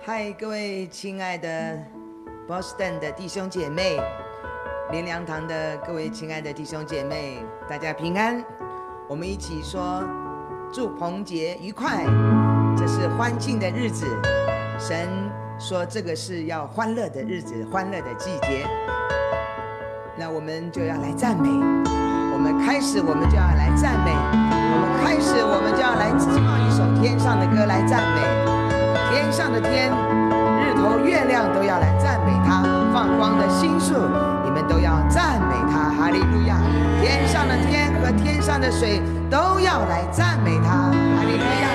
嗨，各位亲爱的 Boston 的弟兄姐妹，灵粮堂的各位亲爱的弟兄姐妹，大家平安。我们一起说，祝棚节愉快。这是欢庆的日子，神说这个是要欢乐的日子，欢乐的季节。那我们就要来赞美。我们开始，我们就要来赞美。我们开始，我们就要来唱一首天上的歌来赞美。天上的天，日头月亮都要来赞美他，放光的星宿，你们都要赞美他，哈利路亚！天上的天和天上的水都要来赞美他，哈利路亚！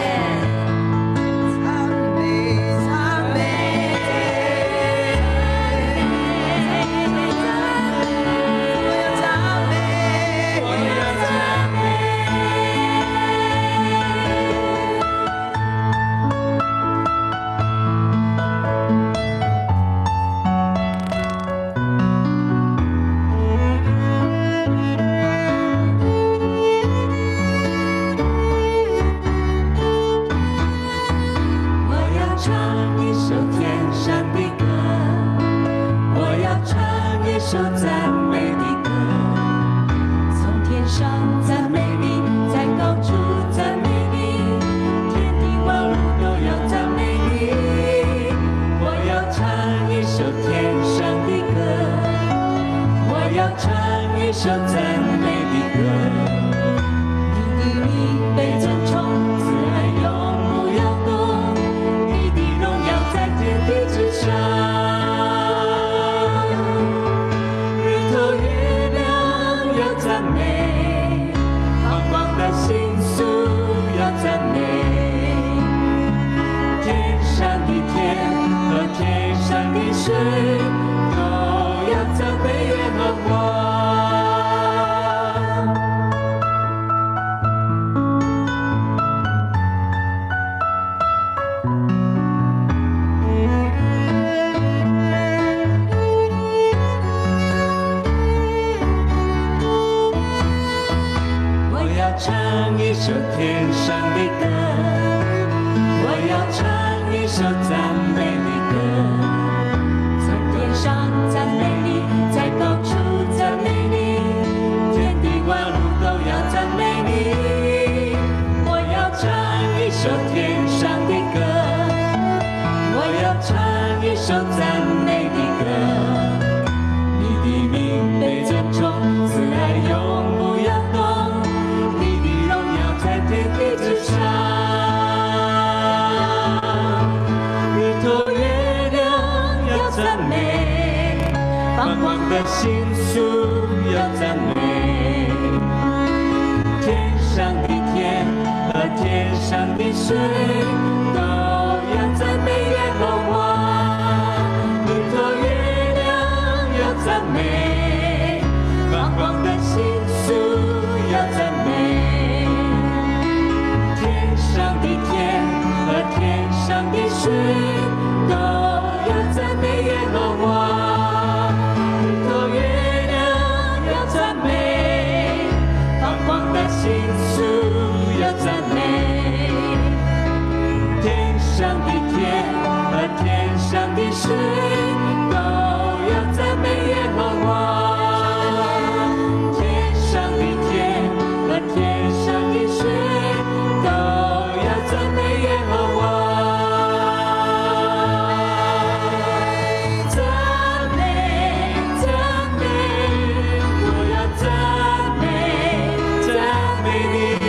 赞美你。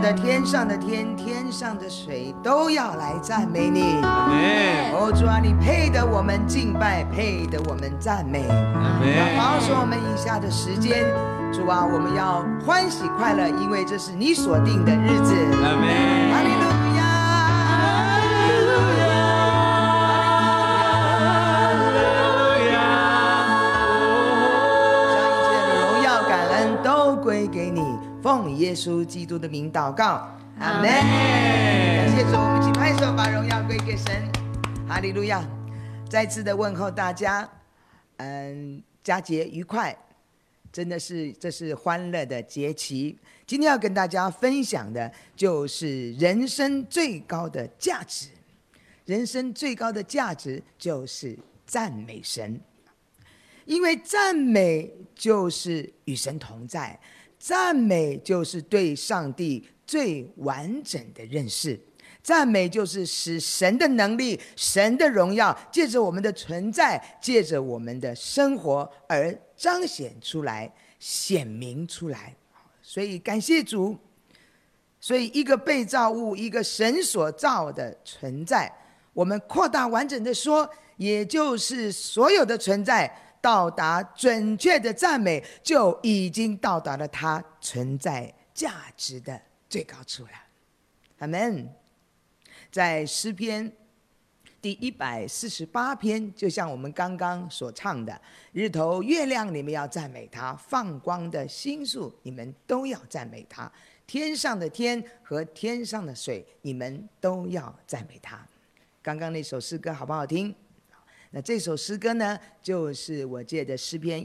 的天上的天，天上的水都要来赞美你。 阿门。 哦，主啊，你配得我们敬拜，配得我们赞美。 阿门。 保守我们以下的时间，主啊，我们要欢喜快乐，因为这是你所定的日子。 阿门。 哈利路亚。归给你，奉耶稣基督的名祷告，阿门。感谢主，我们一起拍手，把荣耀归给神，哈利路亚。再次的问候大家，佳节愉快，真的是这是欢乐的节期。今天要跟大家分享的就是人生最高的价值，人生最高的价值就是赞美神。因为赞美就是与神同在，赞美就是对上帝最完整的认识，赞美就是使神的能力、神的荣耀借着我们的存在，借着我们的生活而彰显出来、显明出来。所以感谢主，所以一个被造物，一个神所造的存在，我们扩大完整的说，也就是所有的存在到达准确的赞美，就已经到达了它存在价值的最高处了。阿们。在诗篇第148篇，就像我们刚刚所唱的，日头月亮你们要赞美他，放光的星宿你们都要赞美他，天上的天和天上的水你们都要赞美他。刚刚那首诗歌好不好听？那这首诗歌呢，就是我借的诗篇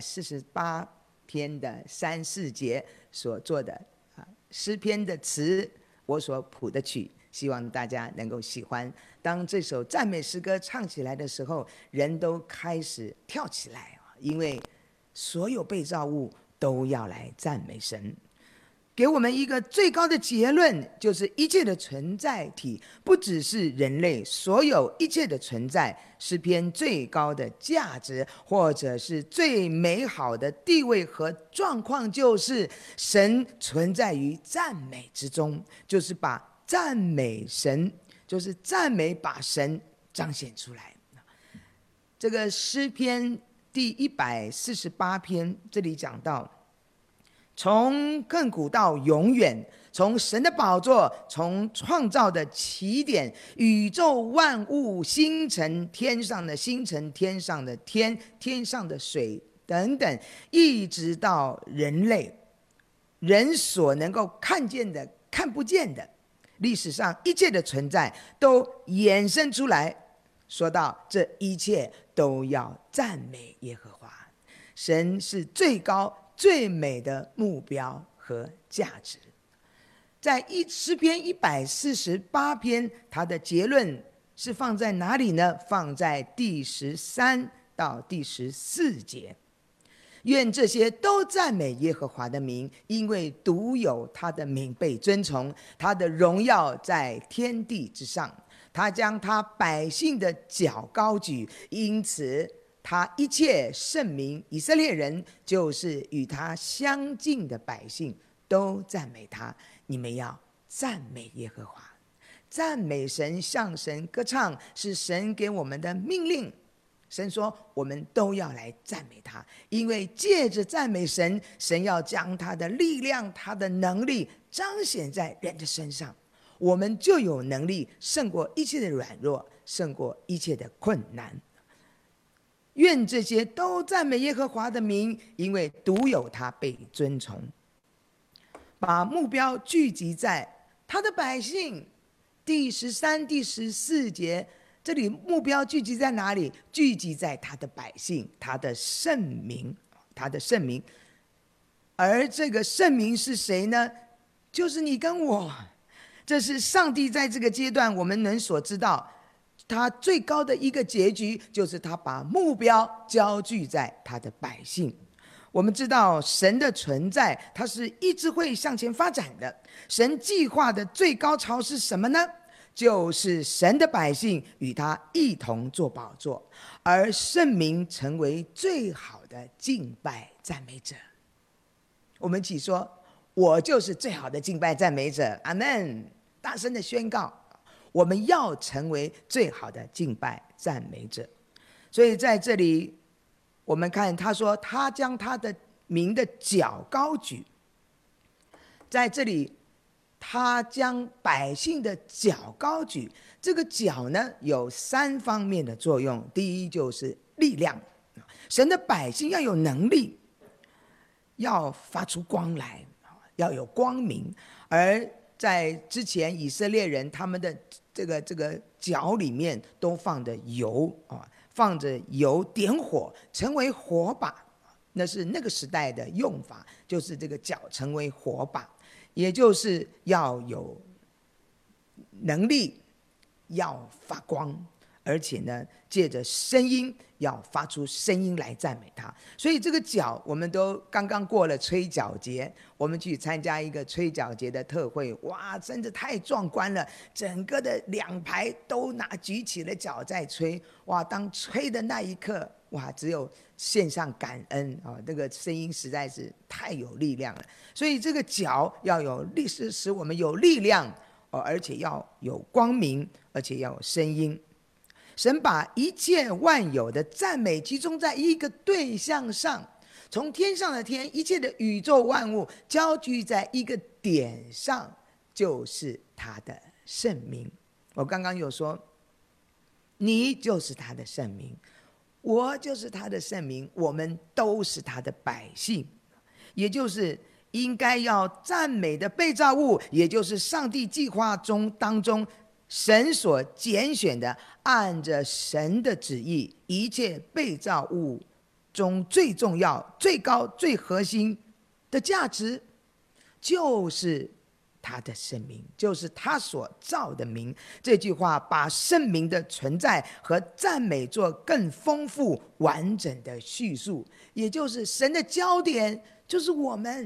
148篇的3、4节所做的诗篇的词，我所谱的曲，希望大家能够喜欢。当这首赞美诗歌唱起来的时候，人都开始跳起来，因为所有被造物都要来赞美神。给我们一个最高的结论，就是一切的存在体，不只是人类，所有一切的存在，诗篇最高的价值，或者是最美好的地位和状况，就是神存在于赞美之中，就是把赞美神，就是赞美把神彰显出来。这个诗篇第148篇，这里讲到，从亘古到永远，从神的宝座，从创造的起点，宇宙万物、星辰，天上的星辰，天上的天，天上的水等等，一直到人类，人所能够看见的、看不见的，历史上一切的存在都衍生出来，说到这一切都要赞美耶和华。神是最高最美的目标和价值。在诗篇148篇，它的结论是放在哪里呢？放在第13到第14节。愿这些都赞美耶和华的名，因为独有他的名被尊崇，他的荣耀在天地之上。他将他百姓的脚高举，因此他一切圣民以色列人，就是与他相近的百姓，都赞美他。你们要赞美耶和华，赞美神，向神歌唱，是神给我们的命令。神说我们都要来赞美他，因为借着赞美神，神要将他的力量、他的能力彰显在人的身上，我们就有能力胜过一切的软弱，胜过一切的困难。愿这些都赞美耶和华的名，因为独有他被尊崇。把目标聚集在他的百姓，第13、第14节，这里目标聚集在哪里？聚集在他的百姓，他的圣民，他的圣民。而这个圣民是谁呢？就是你跟我。这是上帝在这个阶段我们能所知道，他最高的一个结局，就是他把目标焦聚在他的百姓。我们知道神的存在，它是一直会向前发展的。神计划的最高潮是什么呢？就是神的百姓与他一同做宝座，而圣民成为最好的敬拜赞美者。我们一起说， 我就是最好的敬拜赞美者。阿们！大声的宣告，我们要成为最好的敬拜赞美者。所以在这里我们看他说，他将他的名的角高举。在这里他将百姓的角高举，这个角呢有3方面的作用。第一就是力量，神的百姓要有能力，要发出光来，要有光明。而在之前以色列人他们的这个角里面都放着油，放着油点火成为火把，那是那个时代的用法，就是这个角成为火把，也就是要有能力，要发光，而且呢借着声音要发出声音来赞美他。所以这个角我们都刚刚过了吹角节，我们去参加一个吹角节的特会，哇，真的太壮观了，整个的2排都举起了角在吹，哇，当吹的那一刻，哇，只有献上感恩啊！这个声音实在是太有力量了。所以这个角要有力，使我们有力量，而且要有光明，而且要有声音。神把一切万有的赞美集中在一个对象上，从天上的天，一切的宇宙万物交聚在一个点上，就是他的圣名。我刚刚有说，你就是他的圣名，我就是他的圣名，我们都是他的百姓，也就是应该要赞美的被造物，也就是上帝计划当中神所拣选的，按着神的旨意，一切被造物中最重要、最高、最核心的价值，就是他的圣名，就是他所造的名。这句话把圣名的存在和赞美做更丰富完整的叙述，也就是神的焦点就是我们。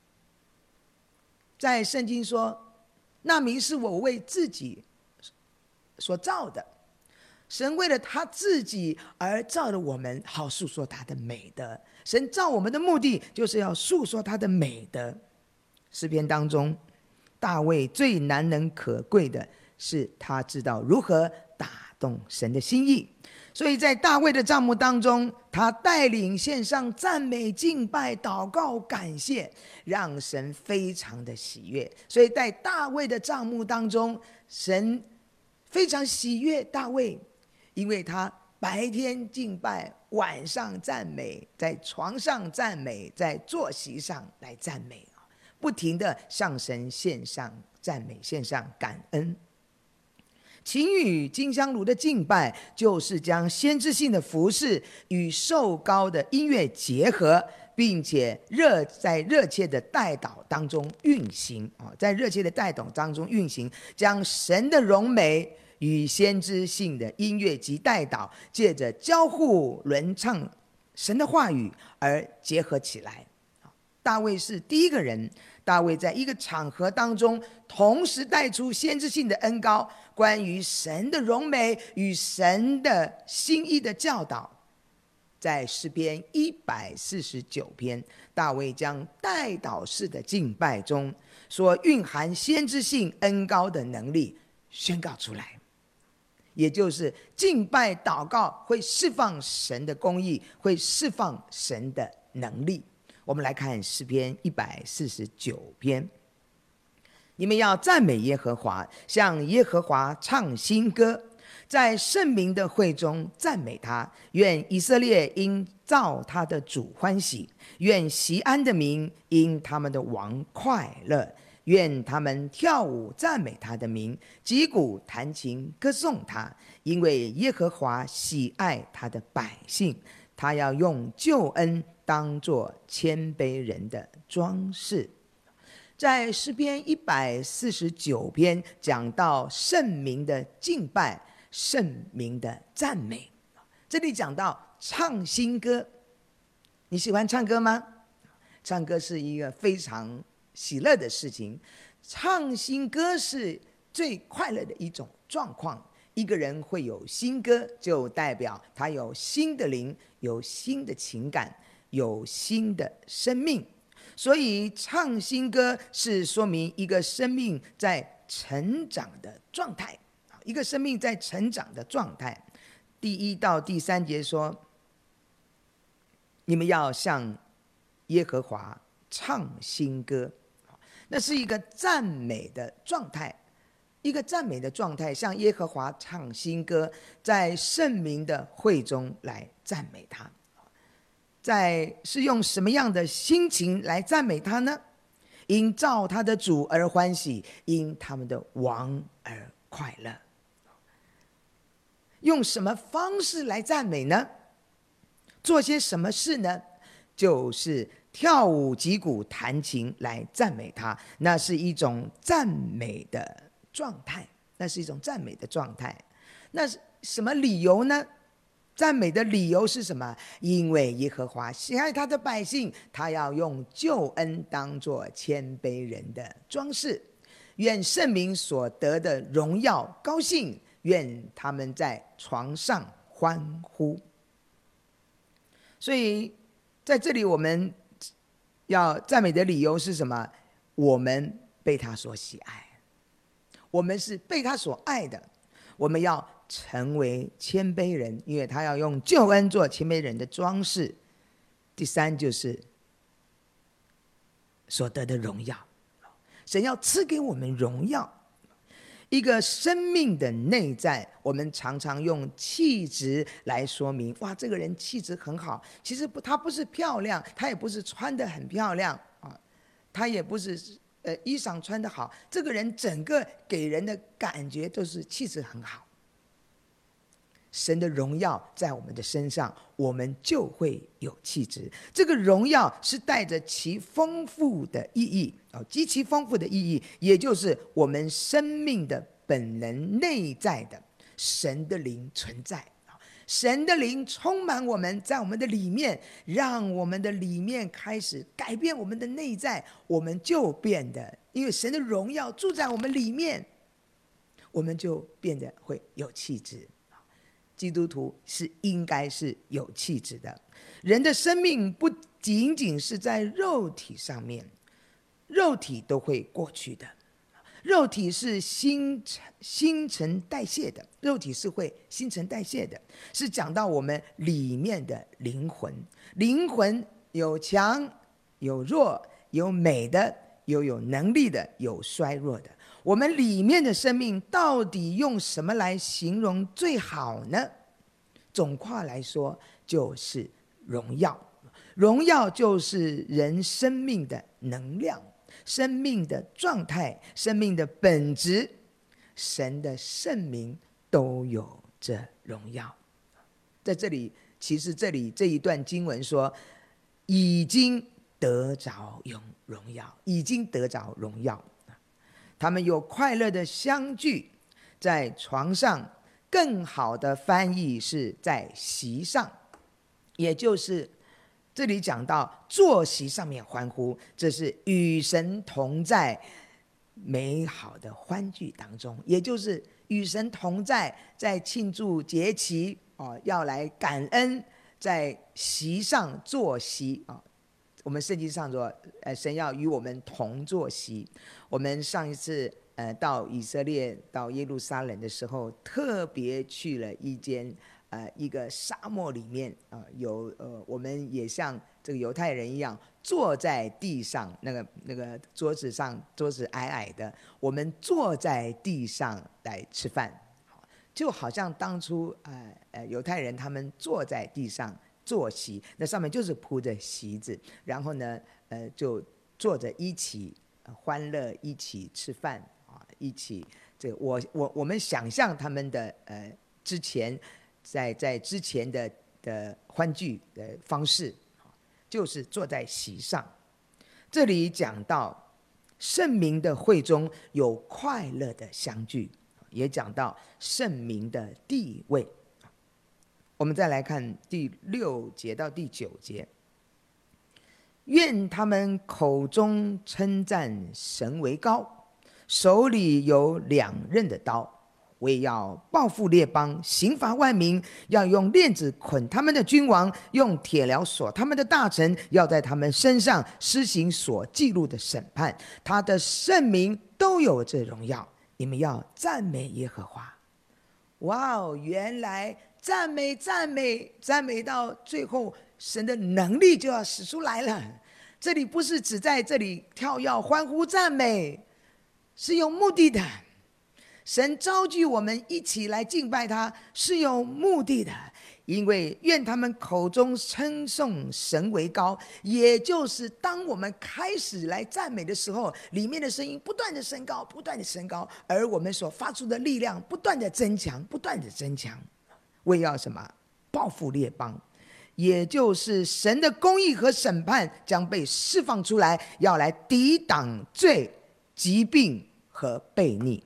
在圣经说，那名是我为自己所造的，神为了他自己而造了我们，好诉说他的美德。神造我们的目的就是要诉说他的美德。诗篇当中，大卫最难能可贵的是他知道如何打动神的心意，所以在大卫的帐幕当中，他带领献上赞美、敬拜、祷告、感谢，让神非常的喜悦。所以在大卫的帐幕当中，神非常喜悦大卫，因为他白天敬拜，晚上赞美，在床上赞美，在坐席上来赞美，不停的向神献上赞美，献上感恩。琴与金香炉的敬拜，就是将先知性的服事与受膏的音乐结合，并且在热切的代祷当中运行，在热切的代祷当中运行，将神的荣美与先知性的音乐及代祷，借着交互轮唱神的话语而结合起来。大卫是第一个人，大卫在一个场合当中同时带出先知性的恩膏，关于神的荣美与神的心意的教导。在诗篇149篇，大卫将代祷式的敬拜中所蕴含先知性恩膏的能力宣告出来，也就是敬拜祷告会释放神的公义，会释放神的能力。我们来看诗篇149篇，你们要赞美耶和华，向耶和华唱新歌，在圣民的会中赞美他。愿以色列因造他的主欢喜，愿锡安的民因他们的王快乐。愿他们跳舞赞美他的名，击鼓弹琴歌颂他，因为耶和华喜爱他的百姓，他要用救恩当作谦卑人的装饰。在诗篇149篇讲到圣民的敬拜，圣民的赞美，这里讲到唱新歌。你喜欢唱歌吗？唱歌是一个非常喜乐的事情，唱新歌是最快乐的一种状况。一个人会有新歌，就代表他有新的灵，有新的情感，有新的生命。 所以唱新歌是说明一个生命在成长的状态，一个生命在成长的状态。第1到第3节说，你们要向耶和华唱新歌，那是一个赞美的状态，一个赞美的状态，向耶和华唱新歌，在圣民的会中来赞美他。是用什么样的心情来赞美他呢？因照他的主而欢喜，因他们的王而快乐。用什么方式来赞美呢？做些什么事呢？就是跳舞、击鼓、弹琴来赞美他，那是一种赞美的状态，那是一种赞美的状态。那什么理由呢？赞美的理由是什么？因为耶和华喜爱他的百姓，他要用救恩当作谦卑人的装饰。愿圣民所得的荣耀高兴，愿他们在床上欢呼。所以在这里我们要赞美的理由是什么？我们被他所喜爱，我们是被他所爱的，我们要成为谦卑人，因为他要用救恩做谦卑人的装饰。第3就是所得的荣耀，神要赐给我们荣耀。一个生命的内在，我们常常用气质来说明，哇，这个人气质很好。其实他不是漂亮，他也不是穿得很漂亮啊，他也不是衣裳穿得好，这个人整个给人的感觉都是气质很好。神的荣耀在我们的身上，我们就会有气质。这个荣耀是带着其丰富的意义，极其丰富的意义，也就是我们生命的本能内在的神的灵存在。神的灵充满我们，在我们的里面，让我们的里面开始改变我们的内在，我们就变得，因为神的荣耀住在我们里面，我们就变得会有气质。基督徒是应该是有气质的。人的生命不仅仅是在肉体上面，肉体都会过去的，肉体是新陈代谢的，肉体是会新陈代谢的，是讲到我们里面的灵魂。灵魂有强有弱，有美的，有能力的，有衰弱的。我们里面的生命到底用什么来形容最好呢？总括来说，就是荣耀。荣耀就是人生命的能量，生命的状态，生命的本质。神的圣名都有这荣耀。在这里，其实这一段经文说，已经得着荣耀，已经得着荣耀。他们有快乐的相聚，在床上，更好的翻译是在席上，也就是这里讲到坐席上面欢呼，这是与神同在美好的欢聚当中，也就是与神同在，在庆祝节期要来感恩，在席上坐席我们圣经上说，神要与我们同坐席。我们上一次到以色列到耶路撒冷的时候，特别去了一个沙漠里面我们也像这个犹太人一样坐在地上，那个桌子矮矮的，我们坐在地上来吃饭，就好像当初犹太人他们坐在地上坐席，那上面就是铺着席子，然后呢就坐着一起欢乐，一起吃饭一起我们想象他们的之前在之前的欢聚的方式，就是坐在席上。这里讲到圣民的会中有快乐的相聚，也讲到圣民的地位。我们再来看第6节到第9节，愿他们口中称赞神为高，手里有2刃的刀。 我也要报复列邦，刑罚万民，要用链子捆他们的君王，用铁镣锁他们的大臣，要在他们身上施行所记录的审判。他的圣名都有这荣耀，你们要赞美耶和华。哇哦，原来赞美到最后，神的能力就要使出来了。这里不是只在这里跳跃欢呼赞美，是有目的的。神召集我们一起来敬拜他，是有目的的。因为愿他们口中称颂神为高，也就是当我们开始来赞美的时候，里面的声音不断的升高，不断的升高，而我们所发出的力量不断的增强，不断的增强。为要什么？报复列邦，也就是神的公义和审判将被释放出来，要来抵挡罪、疾病和悖逆。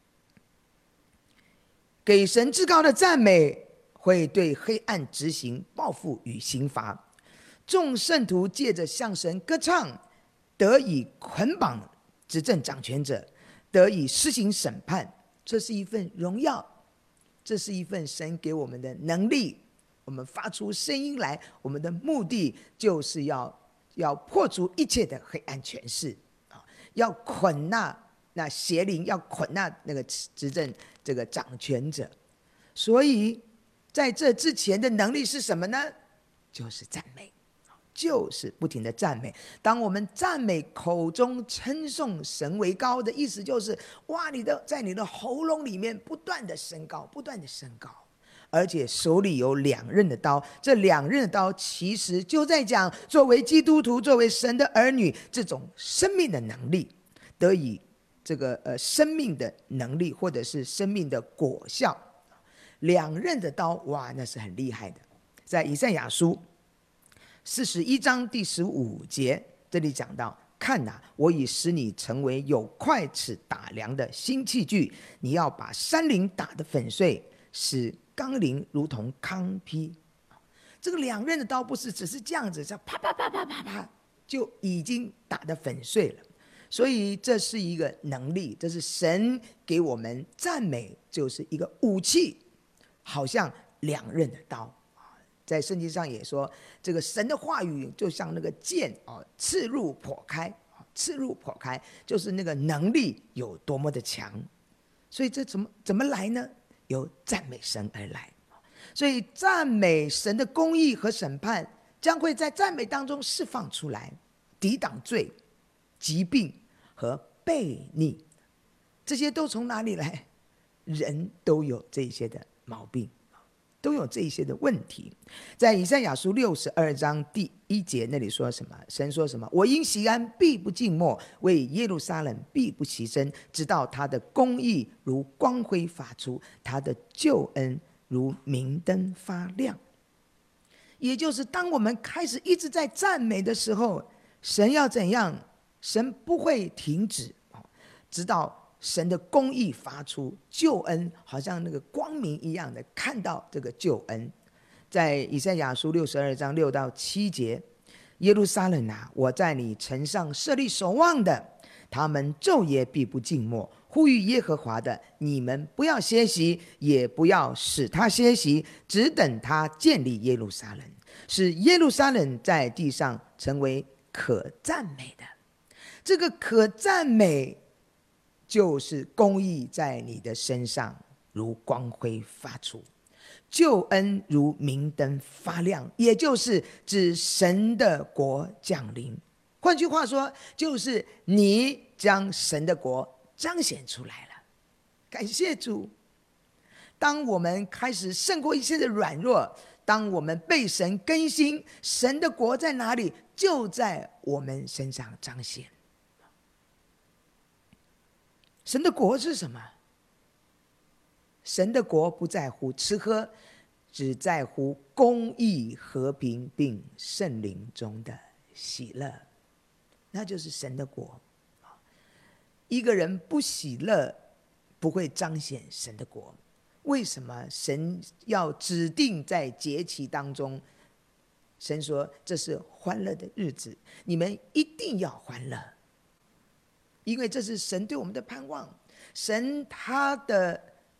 给神至高的赞美会对黑暗执行报复与刑罚。众圣徒借着向神歌唱，得以捆绑执政掌权者，得以施行审判。这是一份荣耀，这是一份神给我们的能力。我们发出声音来，我们的目的就是要破除一切的黑暗权势，要捆那邪灵，要捆那个执政这个掌权者。所以在这之前的能力是什么呢？就是赞美，就是不停的赞美。当我们赞美，口中称颂神为高的意思就是，哇，在你的喉咙里面不断的升高，不断的升高，而且手里有两刃的刀。这两刃的刀其实就在讲，作为基督徒，作为神的儿女，这种生命的能力得以这个生命的能力，或者是生命的果效。两刃的刀，哇，那是很厉害的。在以赛亚书41章第15节，这里讲到，看哪，我已使你成为有筷子打粮的新器具，你要把山陵打得粉碎，使冈陵如同糠秕。这个两刃的刀不是只是这样子，啪啪啪啪啪啪就已经打得粉碎了。所以这是一个能力，这是神给我们赞美，就是一个武器，好像两刃的刀。在圣经上也说，这个神的话语就像那个剑，刺入剖开，刺入剖开，就是那个能力有多么的强。所以这怎么来呢？由赞美神而来。所以赞美神的公义和审判将会在赞美当中释放出来，抵挡罪、疾病和悖逆。这些都从哪里来？人都有这些的毛病，都有这些的问题。在以赛亚书62章第1节那里说什么？神说什么？我因锡安必不静默，为耶路撒冷必不息声，直到他的公义如光辉发出，他的救恩如明灯发亮。也就是当我们开始一直在赞美的时候，神要怎样？神不会停止，直到神的公义发出，救恩好像那个光明一样的看到这个救恩。在以赛亚书62章6到7节，耶路撒冷啊，我在你城上设立守望的，他们昼夜必不静默，呼吁耶和华的，你们不要歇息，也不要使他歇息，只等他建立耶路撒冷，使耶路撒冷在地上成为可赞美的。这个可赞美就是公义在你的身上如光辉发出，救恩如明灯发亮，也就是指神的国降临。换句话说，就是你将神的国彰显出来了。感谢主，当我们开始胜过一切的软弱，当我们被神更新，神的国在哪里？就在我们身上彰显。神的国是什么？神的国不在乎吃喝，只在乎公义、和平并圣灵中的喜乐，那就是神的国。一个人不喜乐，不会彰显神的国。为什么神要指定在节期当中？神说这是欢乐的日子，你们一定要欢乐，因为这是神对我们的盼望。神他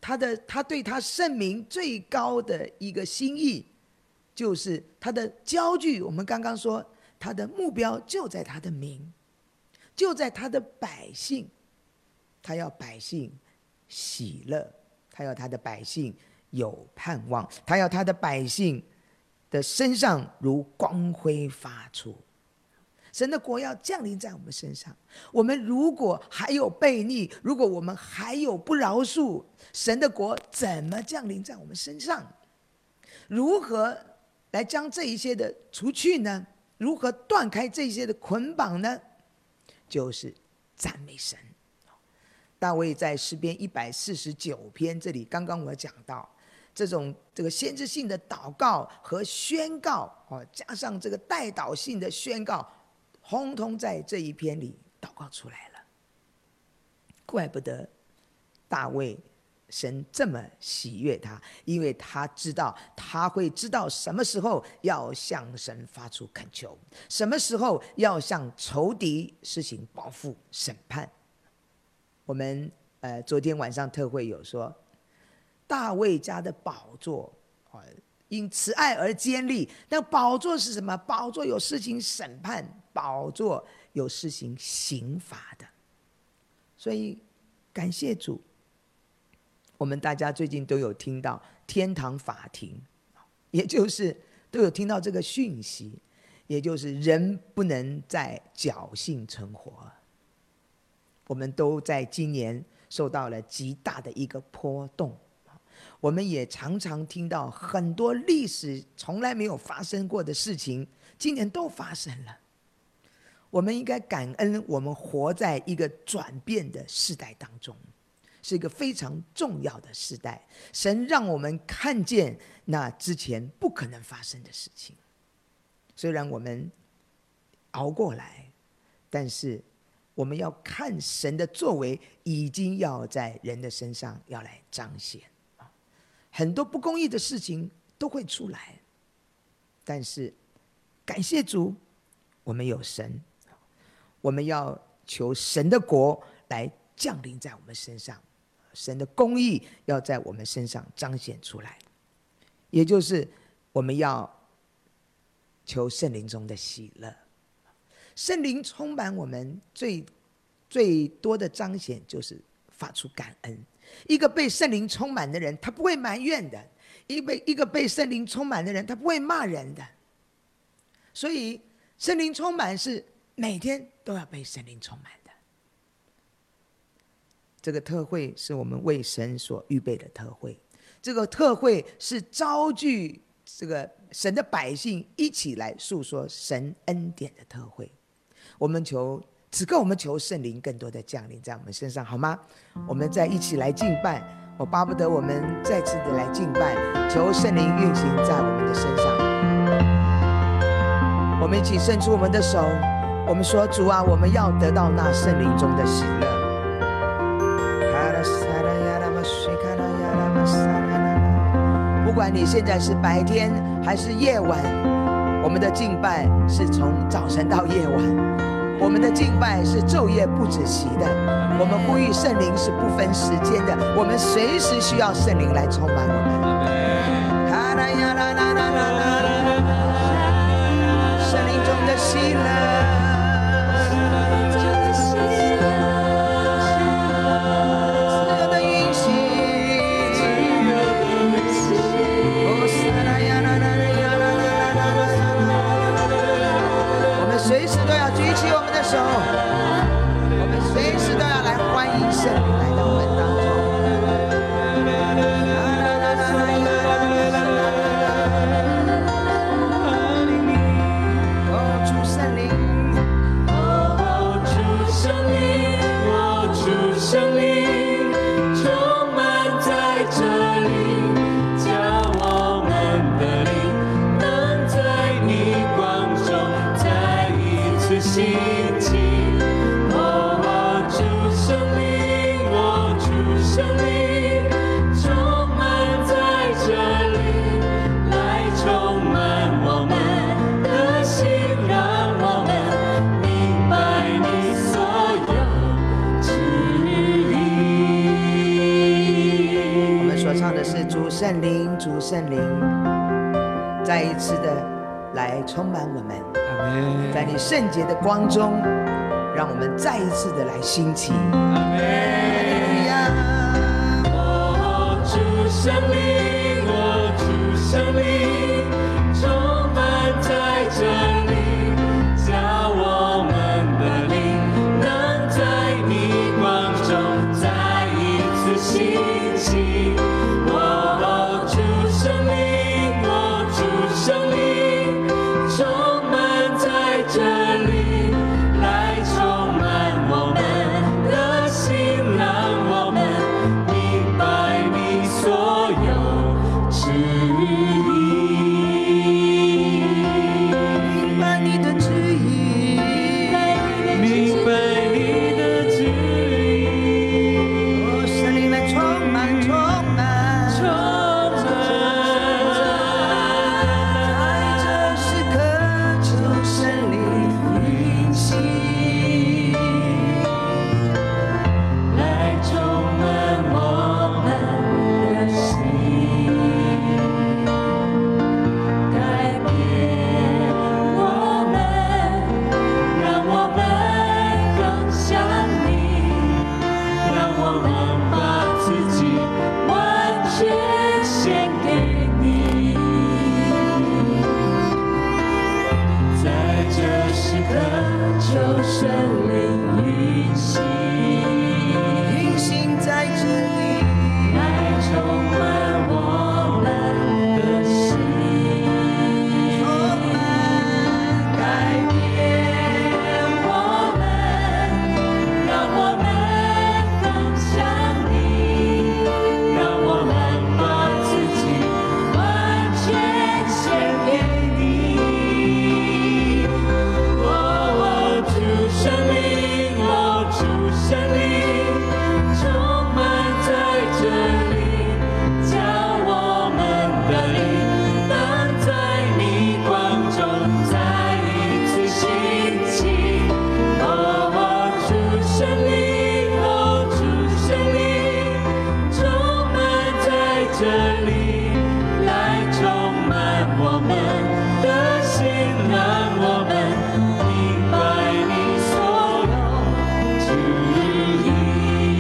他对他圣名最高的一个心意，就是他的焦距。我们刚刚说，他的目标就在他的名，就在他的百姓。他要百姓喜乐，他要他的百姓有盼望，他要他的百姓的身上如光辉发出。神的国要降临在我们身上。我们如果还有悖逆，如果我们还有不饶恕，神的国怎么降临在我们身上？如何来将这一些的除去呢？如何断开这些的捆绑呢？就是赞美神。大卫在诗篇149篇这里，刚刚我讲到这个先知性的祷告和宣告，加上这个代祷性的宣告，通通在这一篇里祷告出来了。怪不得大卫神这么喜悦他，因为他知道，他会知道什么时候要向神发出恳求，什么时候要向仇敌施行报复审判。我们昨天晚上特会有说，大卫家的宝座因慈爱而坚立。但宝座是什么？宝座有施行审判，宝座有施行刑罚的。所以感谢主，我们大家最近都有听到天堂法庭，也就是都有听到这个讯息，也就是人不能再侥幸存活。我们都在今年受到了极大的一个波动，我们也常常听到很多历史从来没有发生过的事情，今年都发生了。我们应该感恩，我们活在一个转变的世代当中，是一个非常重要的世代。神让我们看见那之前不可能发生的事情。虽然我们熬过来，但是我们要看神的作为已经要在人的身上要来彰显。很多不公义的事情都会出来，但是感谢主，我们有神，我们要求神的国来降临在我们身上，神的公义要在我们身上彰显出来，也就是我们要求圣灵中的喜乐。圣灵充满我们最多的彰显就是发出感恩。一个被圣灵充满的人，他不会埋怨的；一个被圣灵充满的人，他不会骂人的。所以圣灵充满是每天都要被圣灵充满的。这个特会是我们为神所预备的特会，这个特会是召聚这个神的百姓一起来诉说神恩典的特会。我们求此刻，我们求圣灵更多的降临在我们身上，好吗？我们再一起来敬拜，我巴不得我们再次的来敬拜，求圣灵运行在我们的身上。我们一起伸出我们的手，我们说：主啊，我们要得到那圣灵中的喜乐。不管你现在是白天还是夜晚，我们的敬拜是从早晨到夜晚，我们的敬拜是昼夜不止息的。我们呼吁圣灵是不分时间的，我们随时需要圣灵来充满我们。圣灵中的喜乐，我们随时都要来欢迎圣灵来到我们当中。哦，主圣灵， 哦，主圣灵，哦，主圣灵，充满在这里，叫我们的灵能在你光中再一次兴起。 圣灵，主圣灵，再一次的来充满我们。在你圣洁的光中，让我们再一次的来兴起。 阿门。哦，主圣灵，哦，主圣灵，充满在这里，叫我们的灵能在你光中再一次兴起。哦，主圣灵，哦，主圣灵，充满在这里，来充满我们的心，让我们明白你所有旨意， 明白你的旨意， 明白你的旨意。 哦，圣灵来充满，充满， 充满， 在这时刻，求圣灵运行， 来充满我们的心，改变我们，让我们更像你，让我们把自己完全献给你。在这时刻，求圣灵运行， 运行在这里， 来充满我们的心， 充满改变我们，让我们更像你，让我们把自己完全献给你。哦，主圣灵，哦，主圣灵，充满在这里，叫我们的灵能在你光中再一次兴起。哦，主圣灵，哦，主圣灵，充满在这里，来充满我们的心，让我们明白你所有旨意。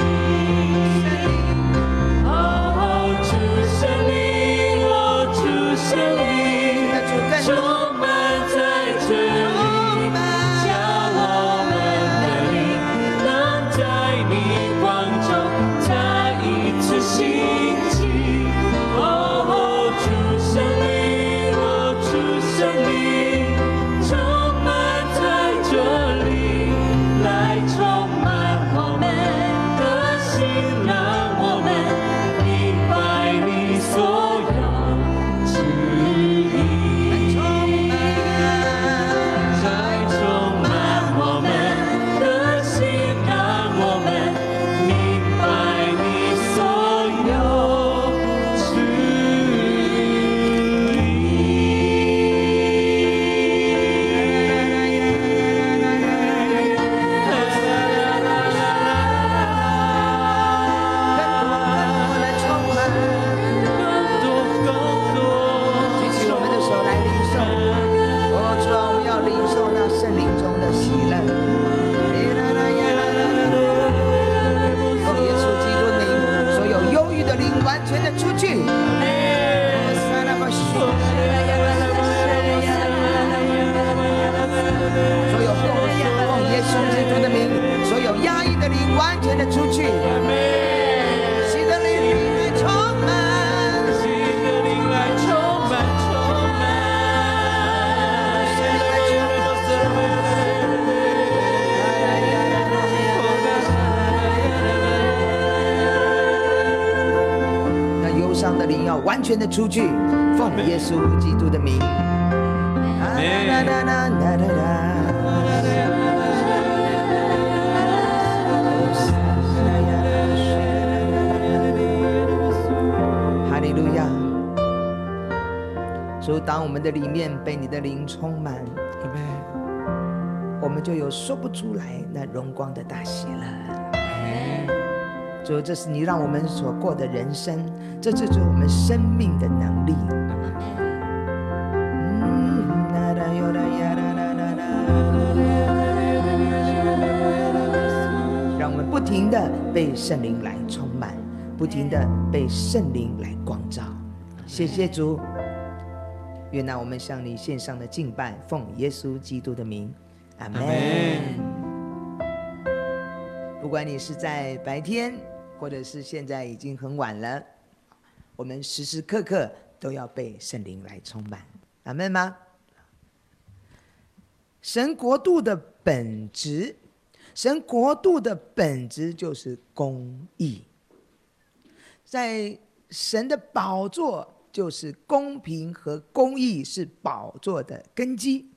哦，主圣灵，哦，主圣灵，充满在这里，叫我们的灵能在你光中再一次兴起。哦，主圣灵，哦，主圣灵，充满在这里，来充满我们的心，让我们明白你所有旨意。再充满我们的心，让我们明白你所有旨来充满。举起我们的手来领受，哦，主啊，我们要领受那圣灵中的喜乐。奉耶稣基督的名，所有忧郁的灵完全的出去。所有奉耶稣基督的名，所有压抑的灵完全的出去。新的灵来充满。 新的灵来充满，充满。 那忧伤的灵要完全的出去，奉耶稣基督的名。哈利路亚！主，当我们的里面被你的灵充满，我们就有说不出来那荣光的大喜乐。 主，这是你让我们所过的人生，这就是我们生命的能力。让我们不停地被圣灵来充满，不停地被圣灵来光照。谢谢主，愿那我们向你献上的敬拜，奉耶稣基督的名，阿们。不管你是在白天，或者是现在已经很晚了，我们时时刻刻都要被圣灵来充满，阿们吗？神国度的本质，神国度的本质就是公义，在神的宝座就是公平和公义是宝座的根基，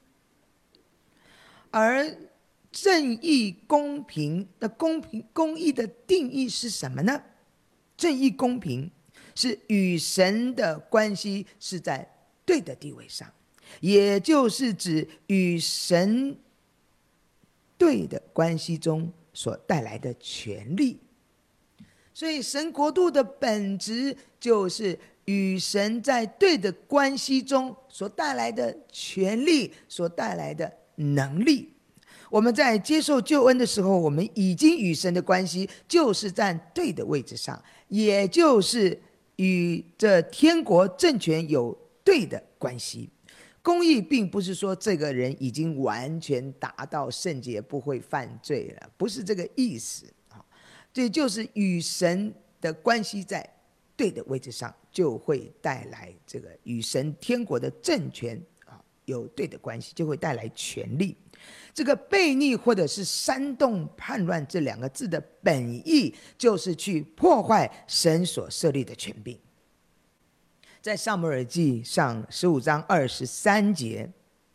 而正义公平的公义的定义是什么呢？正义公平是与神的关系是在对的地位上，也就是指与神对的关系中所带来的权利。所以神国度的本质就是与神在对的关系中所带来的权利，所带来的能力。我们在接受救恩的时候，我们已经与神的关系就是在对的位置上，也就是与这天国政权有对的关系。公义并不是说这个人已经完全达到圣洁，不会犯罪了，不是这个意思。这就是与神的关系在对的位置上，就会带来这个与神天国的政权有对的关系，就会带来权力。这个悖逆或者是煽动叛乱这两个字的本意，就是去破坏神所设立的权柄。在撒母耳记上15章23节，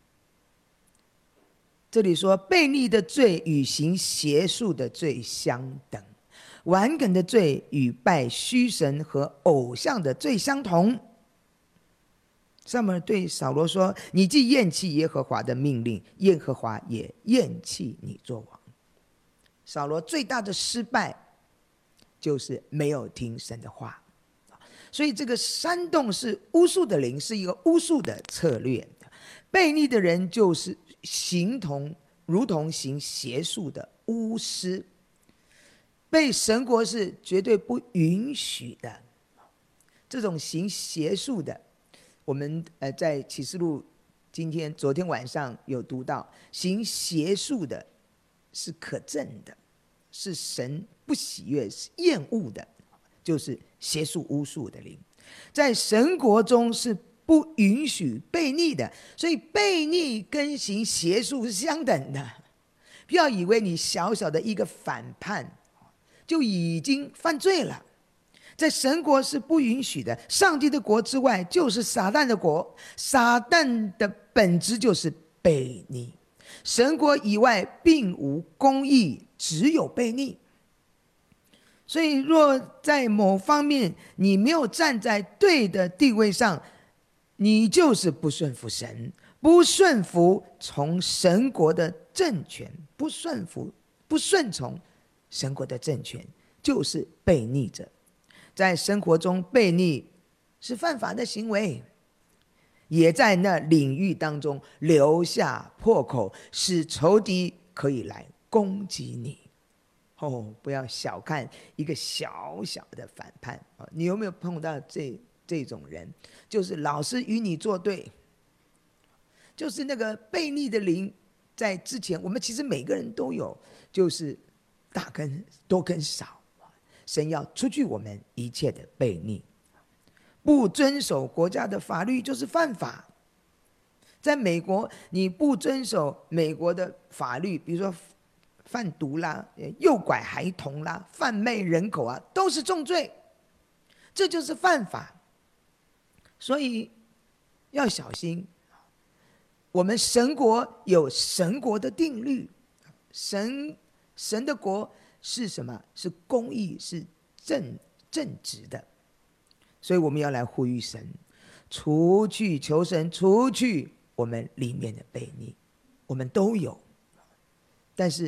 这里说，悖逆的罪与行邪术的罪相等，顽梗的罪与拜虚神和偶像的罪相同。撒母耳对扫罗说，你既厌弃耶和华的命令，耶和华也厌弃你做王。扫罗最大的失败就是没有听神的话，所以这个煽动是巫术的灵，是一个巫术的策略。悖逆的人就是如同行邪术的巫师，被神国是绝对不允许的。这种行邪术的，我们在启示录昨天晚上有读到，行邪术的是可憎的，是神不喜悦、是厌恶的，就是邪术巫术的灵，在神国中是不允许悖逆的。所以悖逆跟行邪术是相等的，不要以为你小小的一个反叛就已经犯罪了。在神国是不允许的，上帝的国之外就是撒旦的国，撒旦的本质就是悖逆，神国以外并无公义，只有悖逆。所以若在某方面你没有站在对的地位上，你就是不顺服神，不顺服从神国的政权，不顺从神国的政权，就是悖逆者。在生活中悖逆是犯法的行为，也在那领域当中留下破口，使仇敌可以来攻击你。不要小看一个小小的反叛。你有没有碰到这种人，就是老是与你作对，就是那个悖逆的灵。在之前我们其实每个人都有，就是大跟多跟少，神要除去我们一切的悖逆。不遵守国家的法律就是犯法。在美国，你不遵守美国的法律，比如说贩毒啦、诱拐孩童啦、贩卖人口啊，都是重罪，这就是犯法。所以要小心。我们神国有神国的定律，神的国是什么？是公义，是正直的。所以我们要来呼吁神，求神除去我们里面的悖逆。我们都有，但是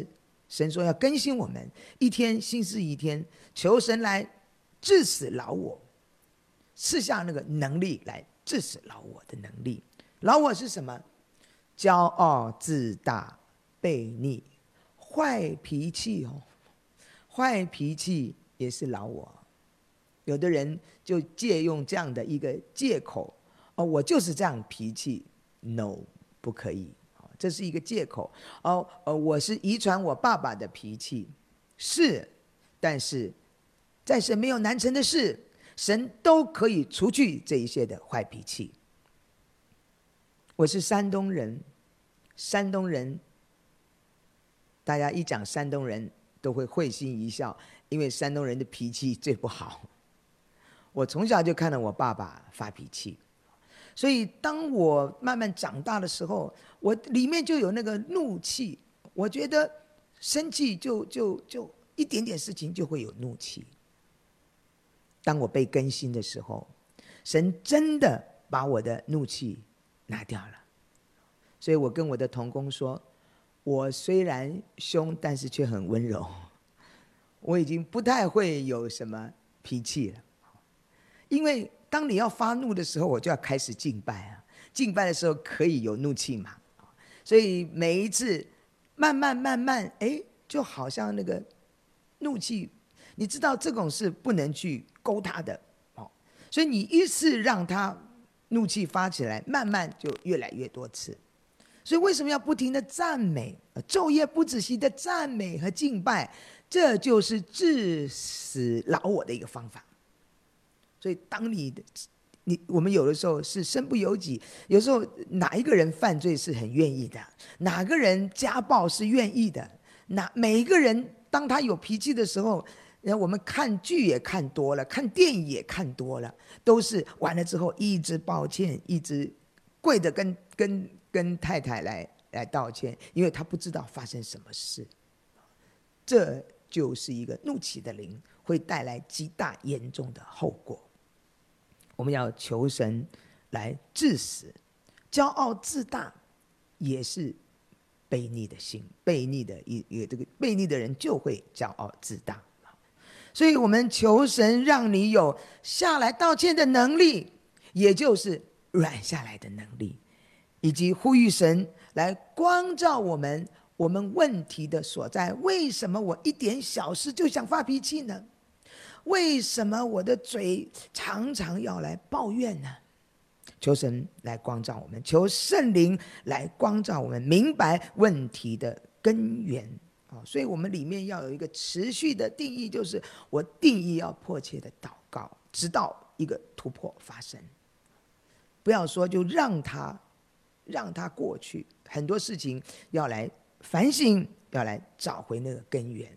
神说要更新我们，一天新似一天，求神来治死老我，赐下那个能力来治死老我的能力。老我是什么？骄傲自大悖逆坏脾气坏脾气也是老我。有的人就借用这样的一个借口，我就是这样脾气 ，no， 不可以，这是一个借口。我是遗传我爸爸的脾气，是，但是在神没有难成的事，神都可以除去这一些的坏脾气。我是山东人，山东人，大家一讲山东人都会会心一笑，因为山东人的脾气最不好。我从小就看到我爸爸发脾气，所以当我慢慢长大的时候，我里面就有那个怒气。我觉得生气就一点点事情就会有怒气。当我被更新的时候，神真的把我的怒气拿掉了。所以我跟我的同工说，我虽然凶，但是却很温柔。我已经不太会有什么脾气了。因为当你要发怒的时候，我就要开始敬拜啊。敬拜的时候可以有怒气嘛，所以每一次慢慢，就好像那个怒气，你知道这种是不能去勾他的，所以你一次让他怒气发起来，慢慢就越来越多次。所以为什么要不停的赞美，昼夜不止息的赞美和敬拜？这就是治死老我的一个方法。所以当我们有的时候是身不由己，有时候哪一个人犯罪是很愿意的，哪个人家暴是愿意的，每一个人当他有脾气的时候，我们看剧也看多了，看电影也看多了，都是完了之后一直抱歉，一直跪着跟太太来道歉，因为他不知道发生什么事。这就是一个怒气的灵，会带来极大严重的后果。我们要求神来治死骄傲自大，也是悖逆的心，悖逆的人就会骄傲自大。所以我们求神让你有下来道歉的能力，也就是软下来的能力，以及呼吁神来光照我们问题的所在。为什么我一点小事就想发脾气呢？为什么我的嘴常常要来抱怨呢？求神来光照我们，求圣灵来光照我们，明白问题的根源。所以我们里面要有一个持续的定义，就是我定义要迫切的祷告，直到一个突破发生。不要说就让它过去，很多事情要来反省，要来找回那个根源。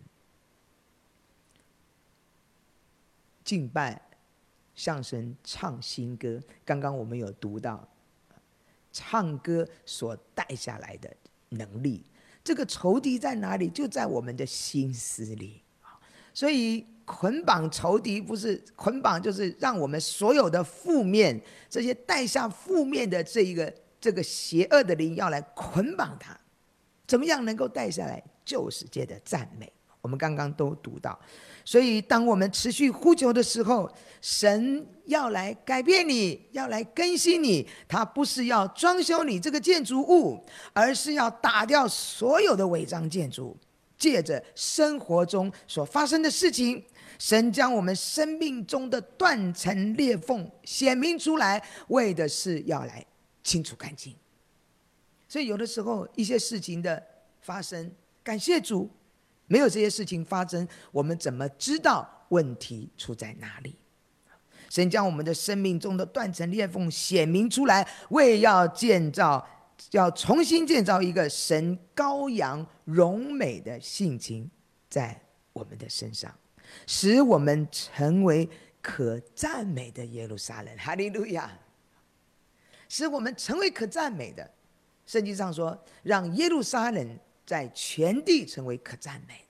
敬拜向神唱新歌，刚刚我们有读到唱歌所带下来的能力，这个仇敌在哪里？就在我们的心思里。所以捆绑仇敌，不是捆绑，就是让我们所有的负面，这些带下负面的这个邪恶的灵要来捆绑它。怎么样能够带下来？就是借着赞美，我们刚刚都读到。所以当我们持续呼求的时候，神要来改变你，要来更新你，他不是要装修你这个建筑物，而是要打掉所有的违章建筑。借着生活中所发生的事情，神将我们生命中的断层裂缝显明出来，为的是要来清除干净。所以有的时候一些事情的发生，感谢主，没有这些事情发生，我们怎么知道问题出在哪里？神将我们的生命中的断层裂缝显明出来，为要重新建造一个神羔羊荣美的性情在我们的身上，使我们成为可赞美的耶路撒冷。哈利路亚！使我们成为可赞美的。圣经上说，让耶路撒冷在全地成为可赞美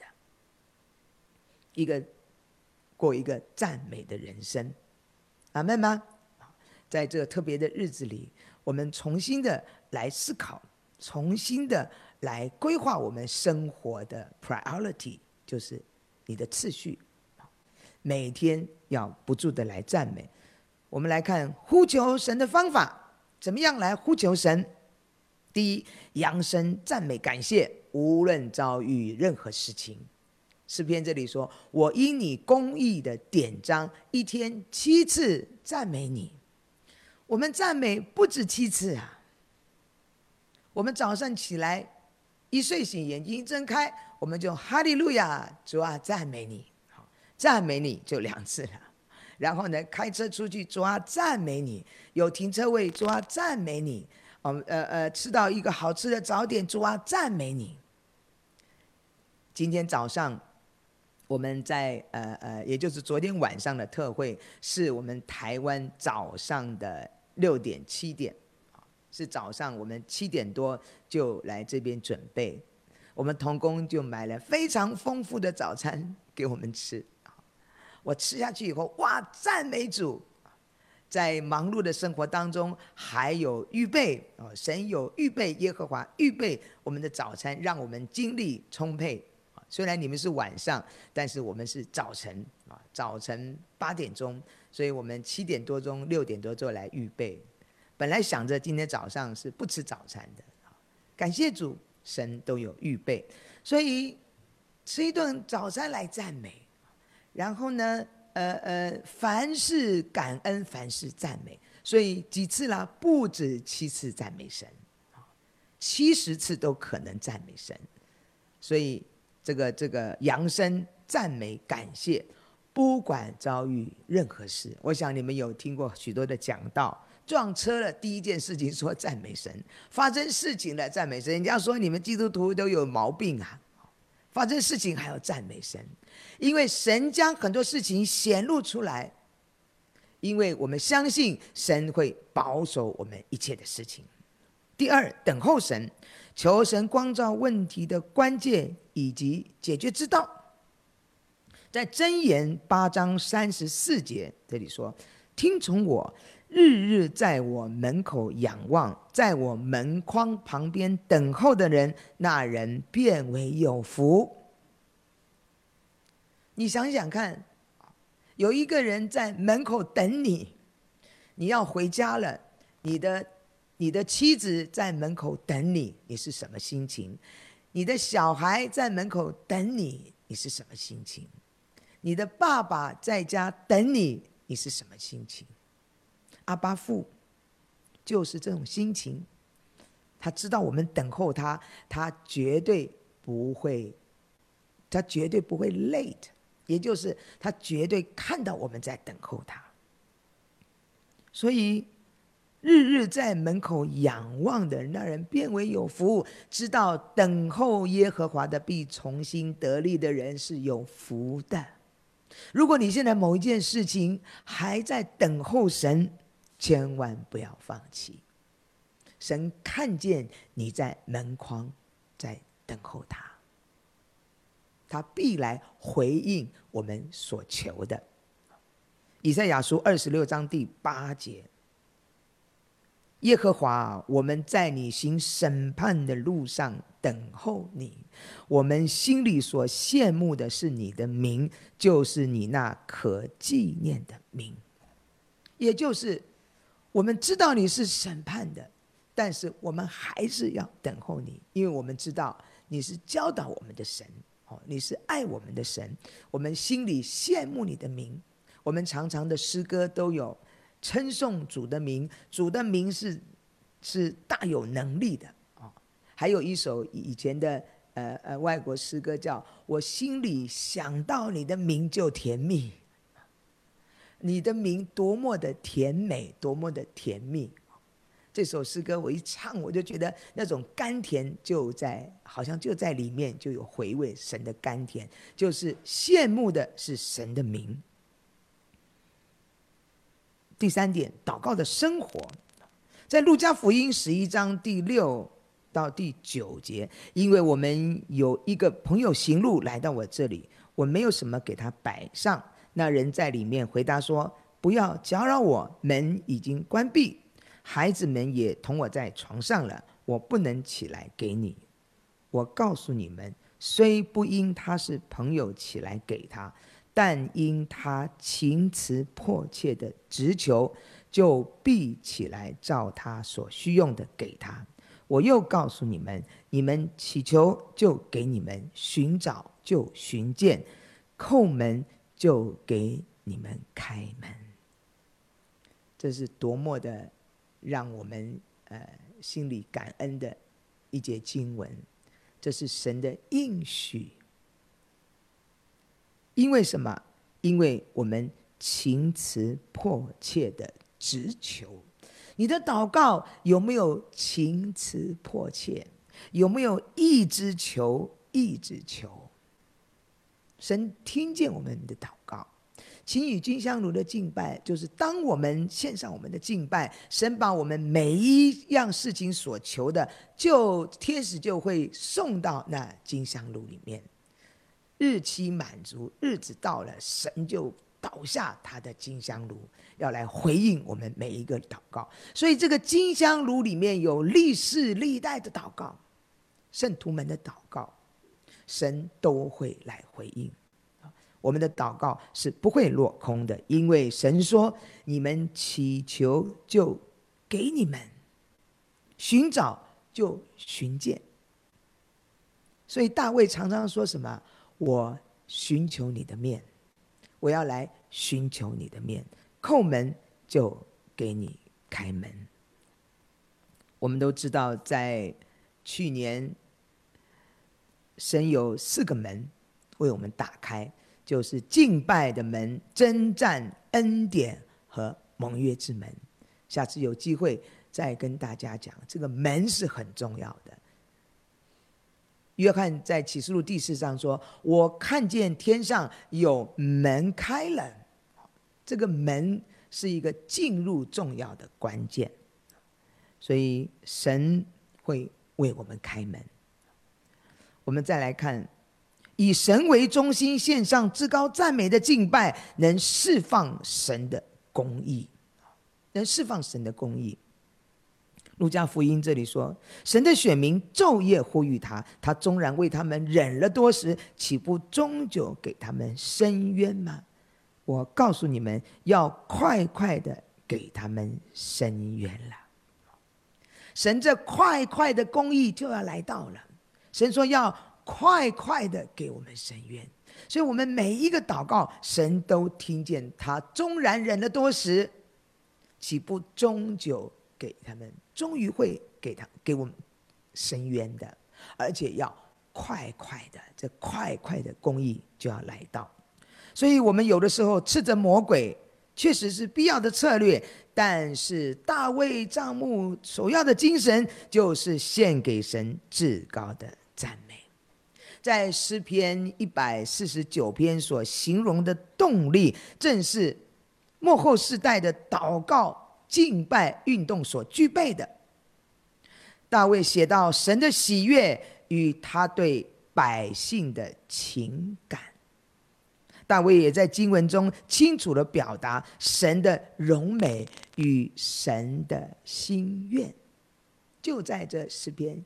的，过一个赞美的人生。阿们吗？在这个特别的日子里，我们重新的来思考，重新的来规划我们生活的 priority， 就是你的次序。每天要不住的来赞美。我们来看呼求神的方法，怎么样来呼求神？第一，扬声赞美感谢，无论遭遇任何事情。诗篇这里说，我因你公义的典章，一天7次赞美你。我们赞美不止7次啊！我们早上起来，一睡醒眼睛一睁开，我们就哈利路亚，主啊赞美你，赞美你就2次了。然后呢，开车出去，主啊赞美你；有停车位，主啊赞美你；吃到一个好吃的早点，主啊赞美你。今天早上我们在也就是昨天晚上的特会，是我们台湾早上的6点7点，是早上我们7点多就来这边准备，我们同工就买了非常丰富的早餐给我们吃。我吃下去以后，哇，赞美主！在忙碌的生活当中，还有预备，神有预备，耶和华预备我们的早餐，让我们精力充沛。虽然你们是晚上，但是我们是早晨，早晨8点钟，所以我们7点多钟、6点多就来预备。本来想着今天早上是不吃早餐的，感谢主，神都有预备，所以吃一顿早餐来赞美。然后呢，凡事感恩，凡事赞美，所以几次啦？不止7次赞美神，70次都可能赞美神。所以这个扬声赞美感谢，不管遭遇任何事。我想你们有听过许多的讲道，撞车了第一件事情说赞美神，发生事情了赞美神。人家说你们基督徒都有毛病啊！发生事情还要赞美神，因为神将很多事情显露出来，因为我们相信神会保守我们一切的事情。第二，等候神，求神光照问题的关键以及解决之道。在箴言8章34节这里说，听从我，日日在我门口仰望，在我门框旁边等候的人，那人便为有福。你想想看，有一个人在门口等你，你要回家了，你的妻子在门口等你，你是什么心情？你的小孩在门口等你，你是什么心情？你的爸爸在家等你，你是什么心情？阿爸父就是这种心情，他知道我们等候他，他绝对不会 late， 也就是他绝对看到我们在等候他。所以日日在门口仰望的人，那人变为有福。知道等候耶和华的必重新得力的人是有福的。如果你现在某一件事情还在等候神，千万不要放弃。神看见你在门框在等候他，他必来回应我们所求的。以赛亚书26章第8节，耶和华，我们在你行审判的路上等候你，我们心里所羡慕的是你的名，就是你那可纪念的名。也就是我们知道你是审判的，但是我们还是要等候你，因为我们知道你是教导我们的神，你是爱我们的神，我们心里羡慕你的名。我们常常的诗歌都有称颂主的名，主的名是大有能力的。还有一首以前的外国诗歌叫我心里想到你的名就甜蜜，你的名多么的甜美，多么的甜蜜。这首诗歌我一唱，我就觉得那种甘甜好像就在里面，就有回味神的甘甜，就是羡慕的是神的名。第3点，祷告的生活，在路加福音11章第6到第9节，因为我们有一个朋友行路来到我这里，我没有什么给他摆上，那人在里面回答说，不要搅扰我，门已经关闭，孩子们也同我在床上了，我不能起来给你。 我告诉你们，虽不因他是朋友起来给他，但因他情辞迫切的直求，就必起来照他所需用的给他。我又告诉你们，你们祈求就给你们，寻找就寻见，叩门就给你们开门。这是多么的让我们心里感恩的一节经文，这是神的应许。因为什么？因为我们情辞迫切的直求。你的祷告有没有情辞迫切？有没有一直求一直求？神听见我们的祷告。情与金香炉的敬拜，就是当我们献上我们的敬拜，神把我们每一样事情所求的，天使就会送到那金香炉里面。日期满足，日子到了，神就倒下他的金香炉，要来回应我们每一个祷告。所以这个金香炉里面有历世历代的祷告，圣徒们的祷告，神都会来回应。我们的祷告是不会落空的，因为神说，你们祈求就给你们，寻找就寻见。所以大卫常常说什么？我寻求你的面，我要来寻求你的面，叩门就给你开门。我们都知道，在去年神有4个门为我们打开，就是敬拜的门、征战、恩典和盟约之门。下次有机会再跟大家讲，这个门是很重要的。约翰在启示录第4章说，我看见天上有门开了。这个门是一个进入重要的关键，所以神会为我们开门。我们再来看，以神为中心献上至高赞美的敬拜，能释放神的公义，能释放神的公义。路加福音这里说，神的选民昼夜呼吁他，他纵然为他们忍了多时，岂不终究给他们伸冤吗？我告诉你们，要快快的给他们伸冤了。神这快快的公义就要来到了，神说要快快的给我们伸冤。所以我们每一个祷告，神都听见，他纵然忍了多时，岂不终究给他们，终于会给我们伸冤的，而且要快快的，这快快的公义就要来到。所以我们有的时候斥责魔鬼确实是必要的策略，但是大卫帐幕首要的精神就是献给神至高的赞美。在诗篇149篇所形容的动力，正是末后世代的祷告敬拜运动所具备的。大卫写到神的喜悦与他对百姓的情感，大卫也在经文中清楚地表达神的荣美与神的心愿，就在这诗篇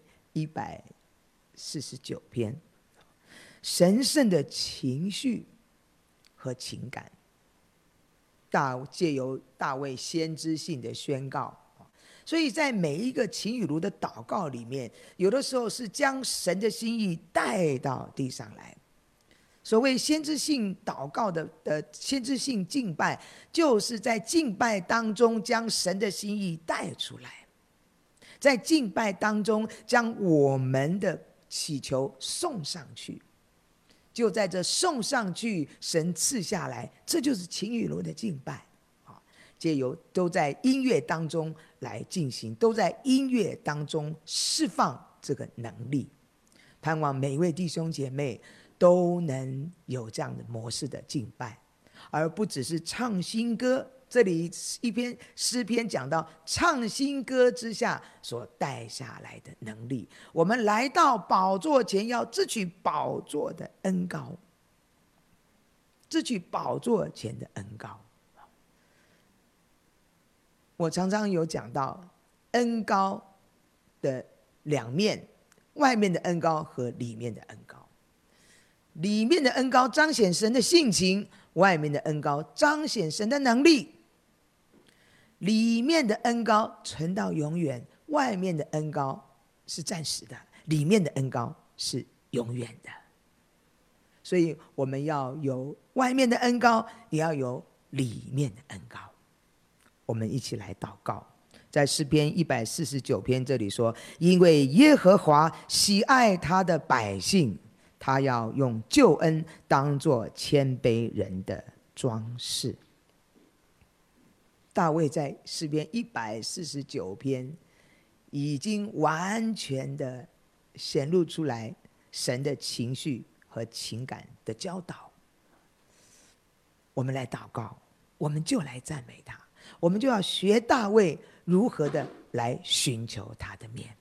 149篇，神圣的情绪和情感，借由大卫先知性的宣告。所以在每一个情与炉的祷告里面，有的时候是将神的心意带到地上来。所谓先知性祷告的先知性敬拜，就是在敬拜当中将神的心意带出来，在敬拜当中将我们的祈求送上去，就在这送上去，神赐下来，这就是情与炉的敬拜。借由都在音乐当中来进行，都在音乐当中释放这个能力。盼望每一位弟兄姐妹都能有这样的模式的敬拜，而不只是唱新歌。这里一篇诗篇讲到唱新歌之下所带下来的能力，我们来到宝座前要支取宝座的恩膏，支取宝座前的恩膏。我常常有讲到恩膏的两面， 外面的恩膏和里面的恩膏。里面的恩膏彰显神的性情，外面的恩膏彰显神的能力。里面的恩膏存到永远，外面的恩膏是暂时的，里面的恩膏是永远的。所以我们要有外面的恩膏，也要有里面的恩膏。我们一起来祷告。在诗篇149篇这里说，因为耶和华喜爱他的百姓，他要用救恩当作谦卑人的装饰。大卫在诗篇149篇已经完全的显露出来神的情绪和情感的教导。我们来祷告，我们就来赞美他，我们就要学大卫如何的来寻求他的面。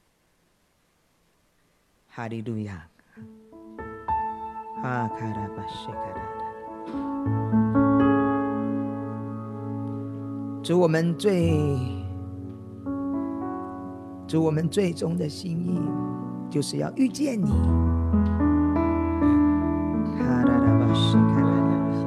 哈利路亚，哈卡拉巴谢卡拉。主，我们最终的心意就是要遇见你。哈拉拉巴谢卡拉。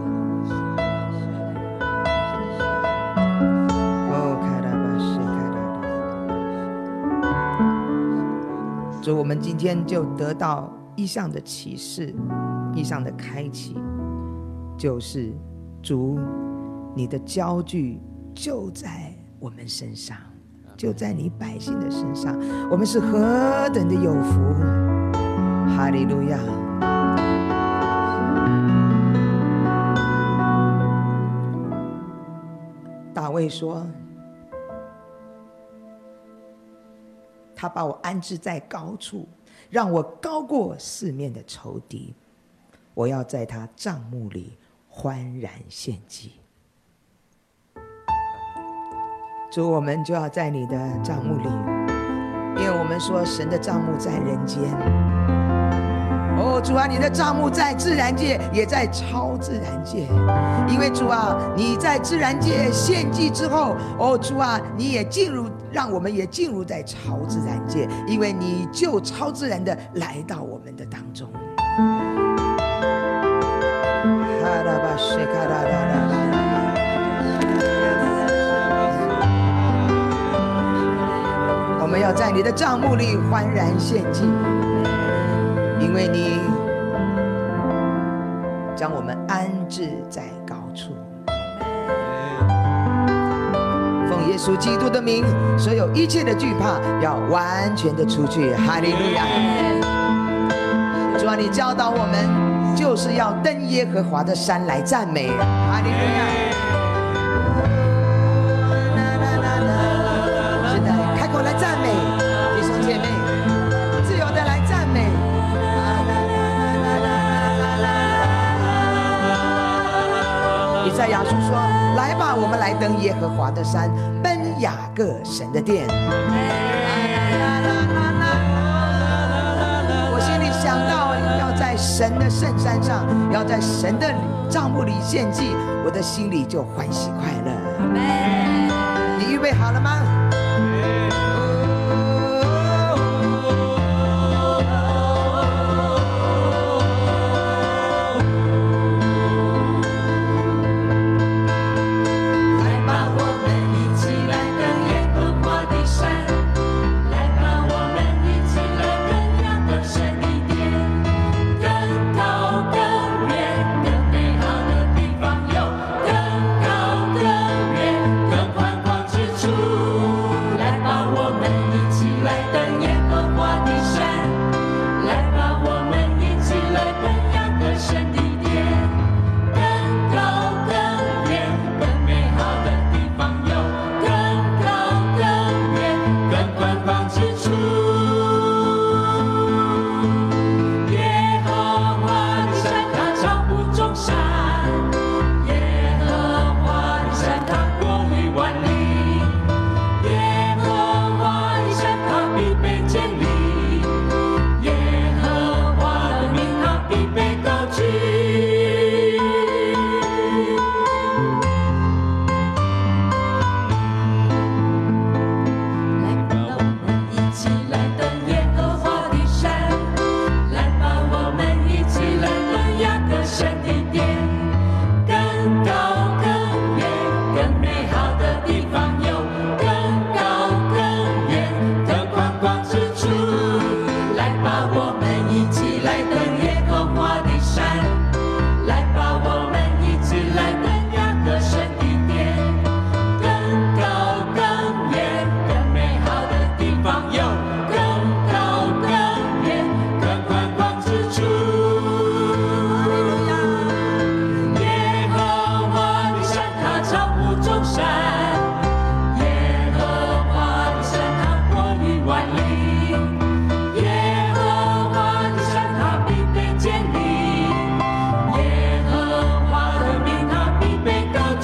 所以我们今天就得到异象的启示，异象的开启，就是主，你的焦距就在我们身上，就在你百姓的身上，我们是何等的有福！哈利路亚！大卫说，他把我安置在高处，让我高过四面的仇敌。我要在他帐幕里欢然献祭。主，我们就要在你的帐幕里，因为我们说神的帐幕在人间。哦，主啊，你的帐幕在自然界，也在超自然界。因为主啊，你在自然界献祭之后，哦，主啊，你也进入，让我们也进入在超自然界，因为你就超自然的来到我们的当中。我们要在你的帐幕里欢然献祭，因为你将我们安置在高处。奉耶稣基督的名，所有一切的惧怕要完全的出去。哈利路亚！主啊，你教导我们，就是要登耶和华的山来赞美。哈利路亚！现在开口来赞美，弟兄姐妹，自由的来赞美。以赛亚书说：“来吧，我们来登耶和华的山，奔雅各神的殿。”我心里想到要在神的圣山上，要在神的帐幕里献祭，我的心里就欢喜快乐。你预备好了吗？ 来吧。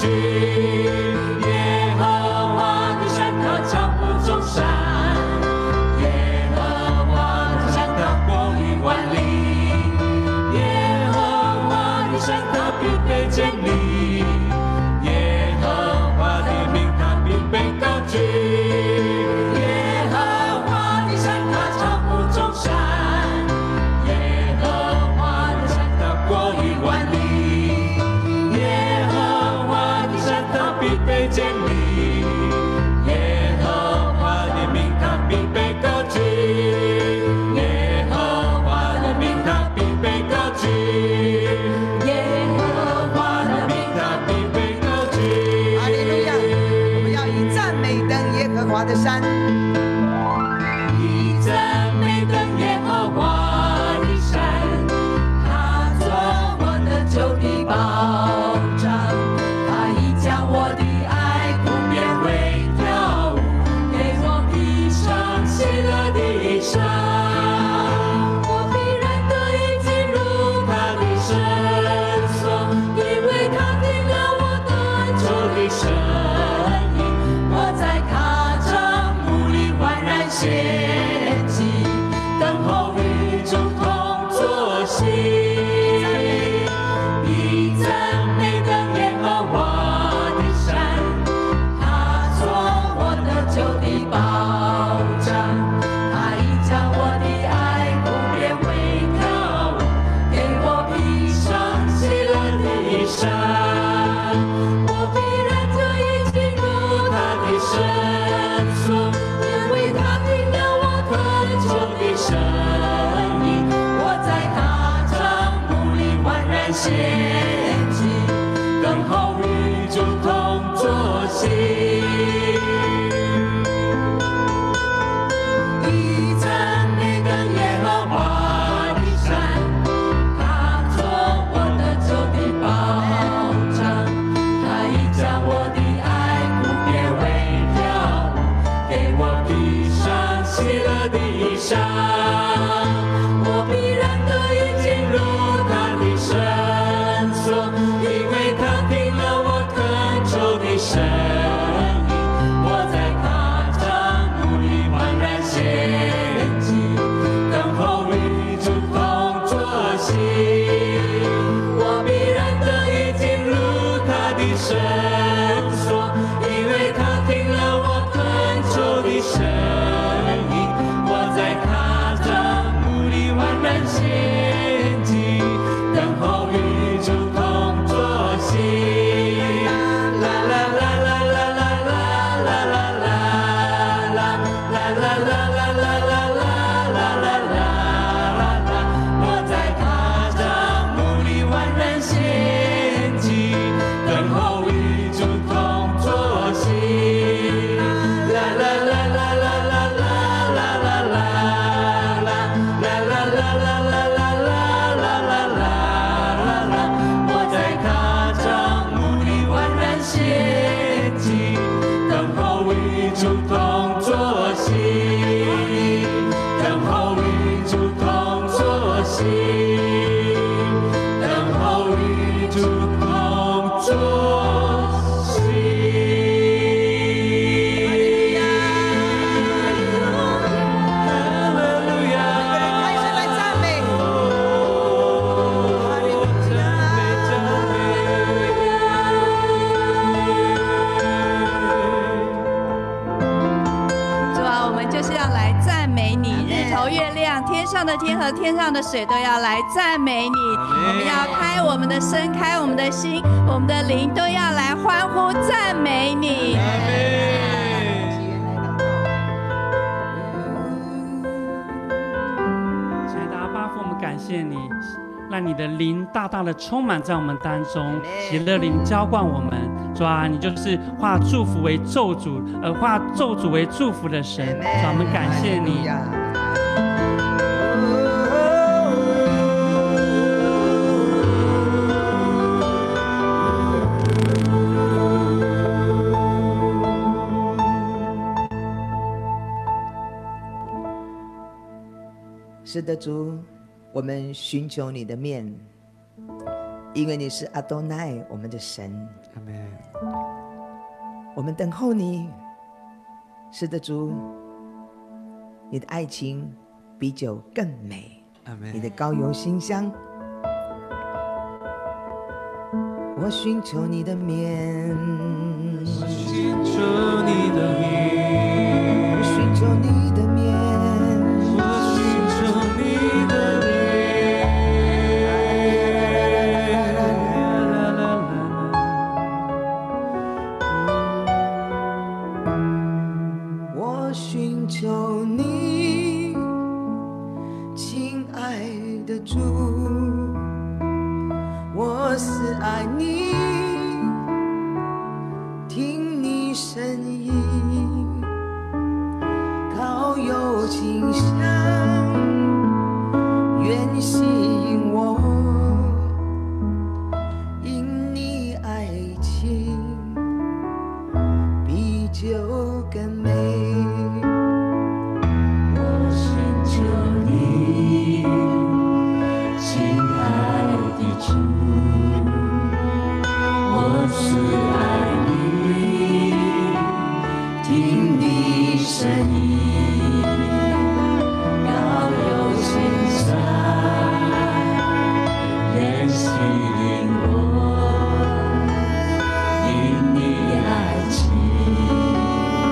据。耶和华的山它超乎众山，耶和华的山它过于万里，耶和华的山它必被建立，耶和华的名它必被高举。耶和华的山它超乎众山，耶和华的山它过于万里，耶和华的山它必被建立，耶和华的名它必被高举，耶和华的名它必被高举，耶和华的名它必被高举。 哈利路亚！我们要以赞美登耶和华的山。 以赞美登耶和华的山，他做我的救的保障，他已将我的爱苦变为跳舞，给我披上喜乐的衣裳。我必然得以进入他的圣所，因为他听了我恳求的声音，我在他帐幕里焕然献祭，等候与主同坐席。以赞美登耶和华的山，他做我的救的保障，他已将我的爱苦变为跳舞，给我披上喜乐的衣裳。我必然得以进入他的圣所，因为他听了我恳求的声音，我在他帐幕里焕然献祭，等候与主同坐席。以赞美登耶和华的山，他做我的救的保障，他已将我的爱苦变为跳舞，给我披上喜乐的衣裳。我必然得以进入他的圣所，因为他听了我恳求的声音，我在他帐幕里焕然献祭，等候与主同坐席。我必然得以进入他的圣所，因为他听了我恳求的声音，我在他帐幕里焕然献祭，等候与主同坐席。啦啦啦啦啦啦啦啦啦啦啦啦啦啦啦啦啦啦，我在他帐幕里焕然献祭，等候与主同坐席。啦啦啦啦啦啦啦啦啦啦啦啦啦啦啦啦啦，我在他帐幕里焕然献祭，等候与主同坐席，等候与主同坐席，等候与主同坐席。哈利路亚！ 开始来赞美。哈利路主啊，我们就是要来赞美你，日头、月亮、天上的天和天上的水都要来赞美你。我们要开我们的身，开我们的心，我们的灵都要来欢呼赞美你。 亲爱的阿爸父，我们感谢你，让你的灵大大的充满在我们当中，喜乐灵浇灌我们。主啊，你就是化祝福为咒诅，化咒诅为祝福的神。主啊，我们感谢你。 是的，主，我们寻求你的面， 因为你是阿多奈，我们的神。 阿门。 我们等候你。是的，主，你的爱情比酒更美， 阿门。 你的膏油馨香。我寻求你的面， 我寻求你的面， 我寻求你的面， 我寻求你的面。 我寻求你，亲爱的主，我是爱你，听你声音，靠有清香，愿吸引我，因你爱情比酒更美。 我寻求你，亲爱的主，我是爱你，听你声音，高有馨香，愿吸引我，因你爱情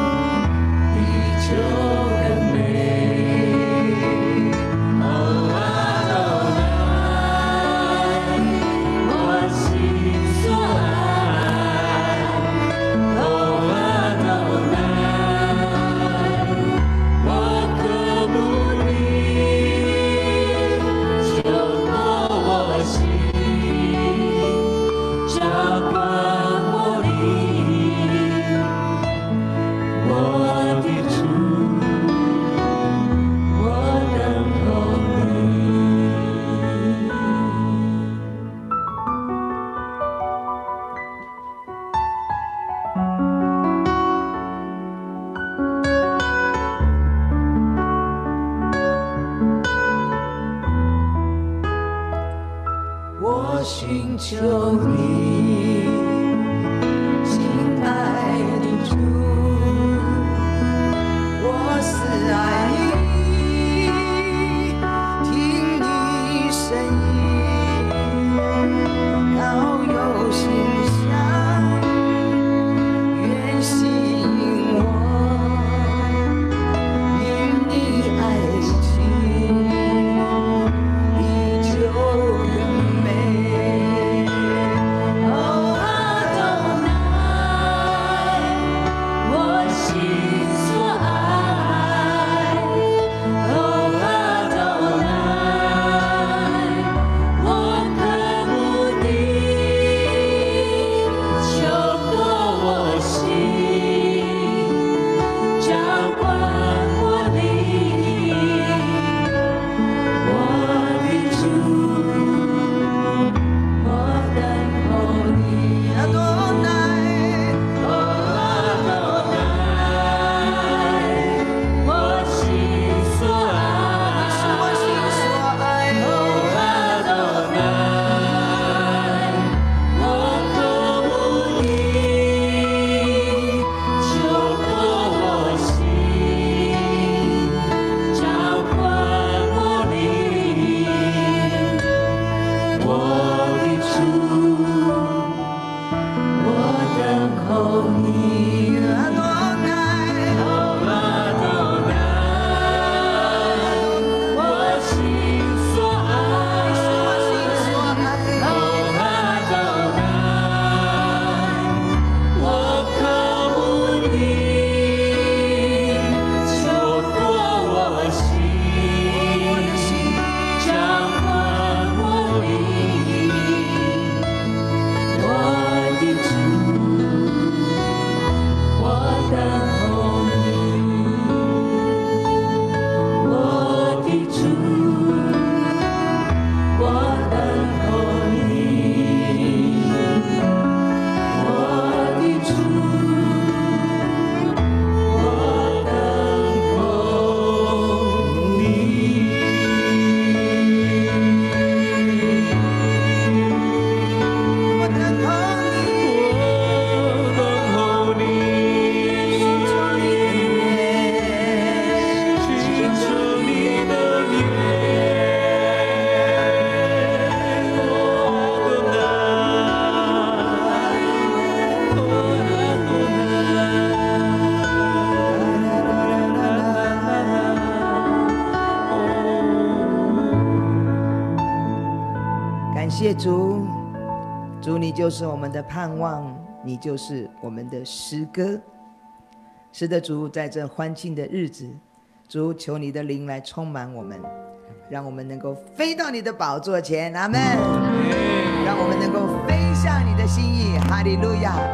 谢主，主你就是我们的盼望，你就是我们的诗歌。是的，主，在这欢庆的日子，主求你的灵来充满我们，让我们能够飞到你的宝座前，阿们。让我们能够飞向你的心意，哈利路亚。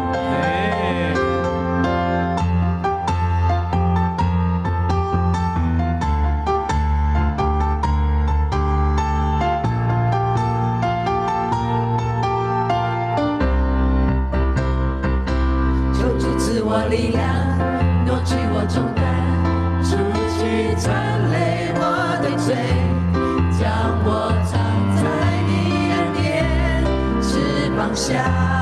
求主赐我力量，挪去我重担，除去残累我的罪，将我藏在你恩典翅膀下，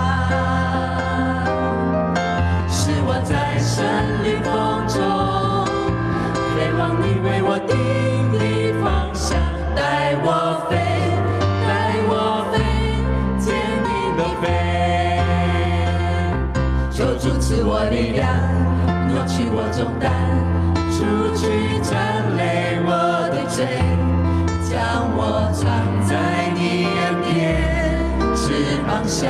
使我在森林风中飞往你为我定的方向，带我飞，带我飞，坚定的飞。求主赐我力量，挪去我重担，除去残累我的罪，将我藏在你恩典翅膀下，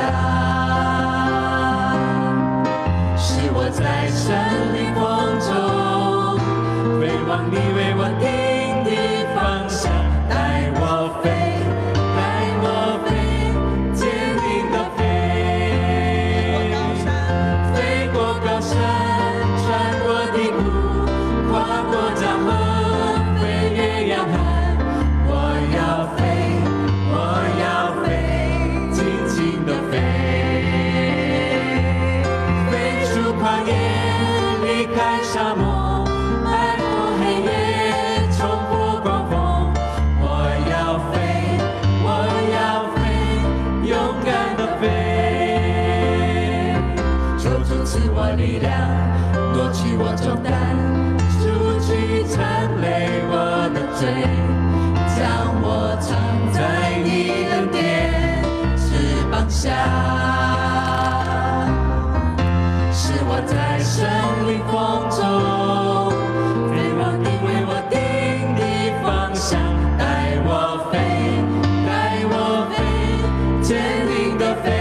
使我在森林风中飞往你为我定的方向，带我飞，带我飞，坚定的飞。飞过高山，穿过低谷，跨过江河，飞越洋海。我要飞，我要飞，尽情的飞。飞出旷野，离开沙漠，迈过黑夜，冲破狂风。我要飞，我要飞，勇敢的飞。求主赐我力量，挪去我重担，除去残累我的罪，将我藏在你恩典翅膀下，使我在森林风中飞往你为我定的方向，带我飞，带我飞，坚定的飞。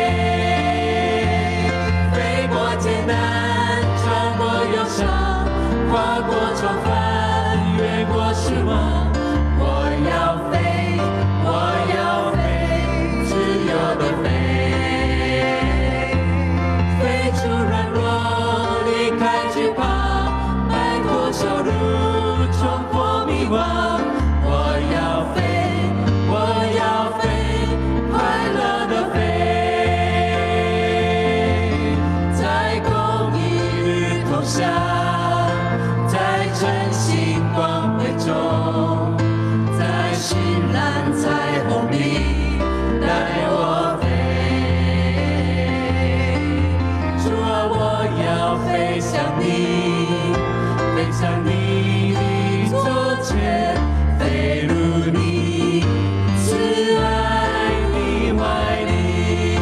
飞过艰难，穿过忧伤，跨过重返，越过失望。我要飞，我要飞，自由的飞。飞出软弱，离开惧怕，摆脱羞辱，冲破迷惘。我要飞，我要飞，快乐的飞。在公义日头下，在晨星光辉中，在绚烂彩虹里带我飞。主啊，我要飞向你，飞向你的左前，飞入你慈爱的怀里。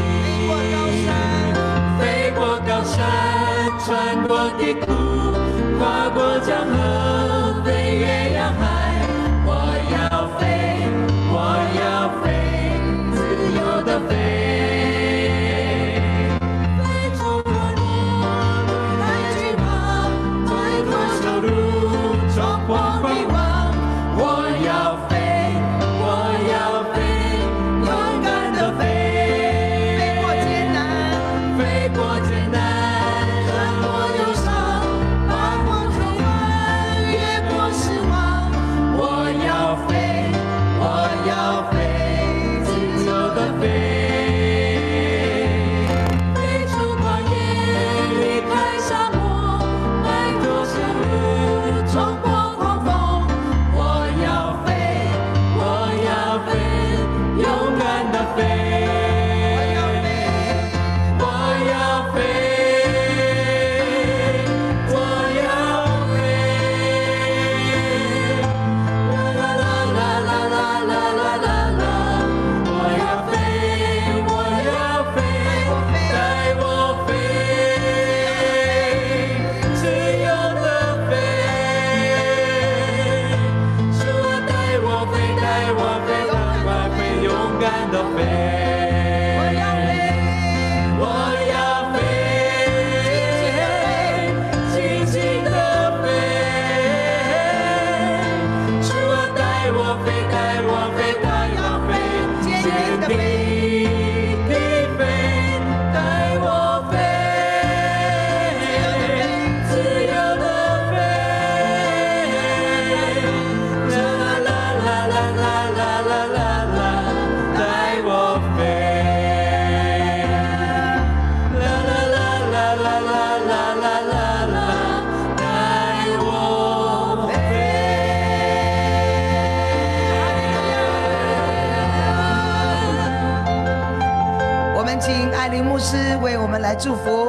飞过高山，穿过低谷，跨过江河，飞越洋海。我要飞，我要飞，自由的飞。飞出软弱，离开惧怕，摆脱羞辱，冲破迷惘。我要飞，我要飞，勇敢的飞。 飞过艰难， 飞过艰难，穿过忧伤，跨过重返， 牧师为我们来祝福。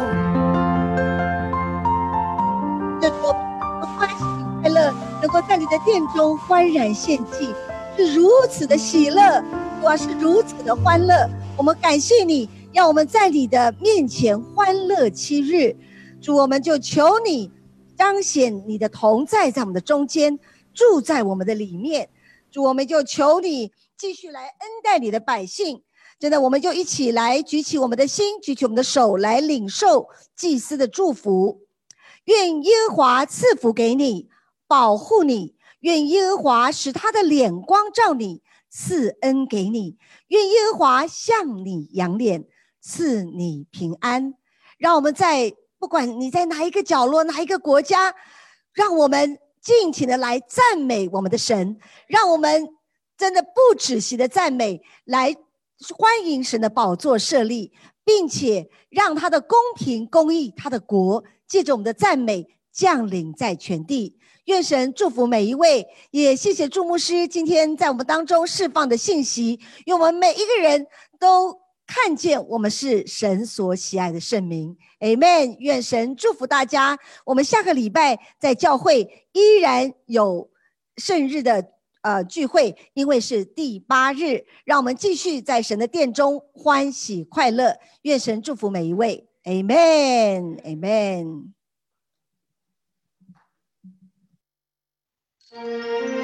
这我欢喜快乐，能够在你的殿中欢然献祭，是如此的喜乐，主啊，是如此的欢乐。我们感谢你，让我们在你的面前欢乐7日。主，我们就求你彰显你的同在在我们的中间，住在我们的里面。主，我们就求你继续来恩待你的百姓。真的，我们就一起来举起我们的心，举起我们的手，来领受祭司的祝福。愿耶和华赐福给你，保护你；愿耶和华使他的脸光照你，赐恩给你；愿耶和华向你扬脸，赐你平安。让我们在不管你在哪一个角落，哪一个国家，让我们尽情的来赞美我们的神，让我们真的不止息的赞美，来欢迎神的宝座设立，并且让他的公平公义，他的国借着我们的赞美降临在全地。愿神祝福每一位，也谢谢祝牧师今天在我们当中释放的信息，愿我们每一个人都看见我们是神所喜爱的圣民。 Amen。 愿神祝福大家，我们下个礼拜在教会依然有圣日的聚会，因为是第8日，让我们继续在神的殿中欢喜快乐。愿神祝福每一位。 Amen。 Amen。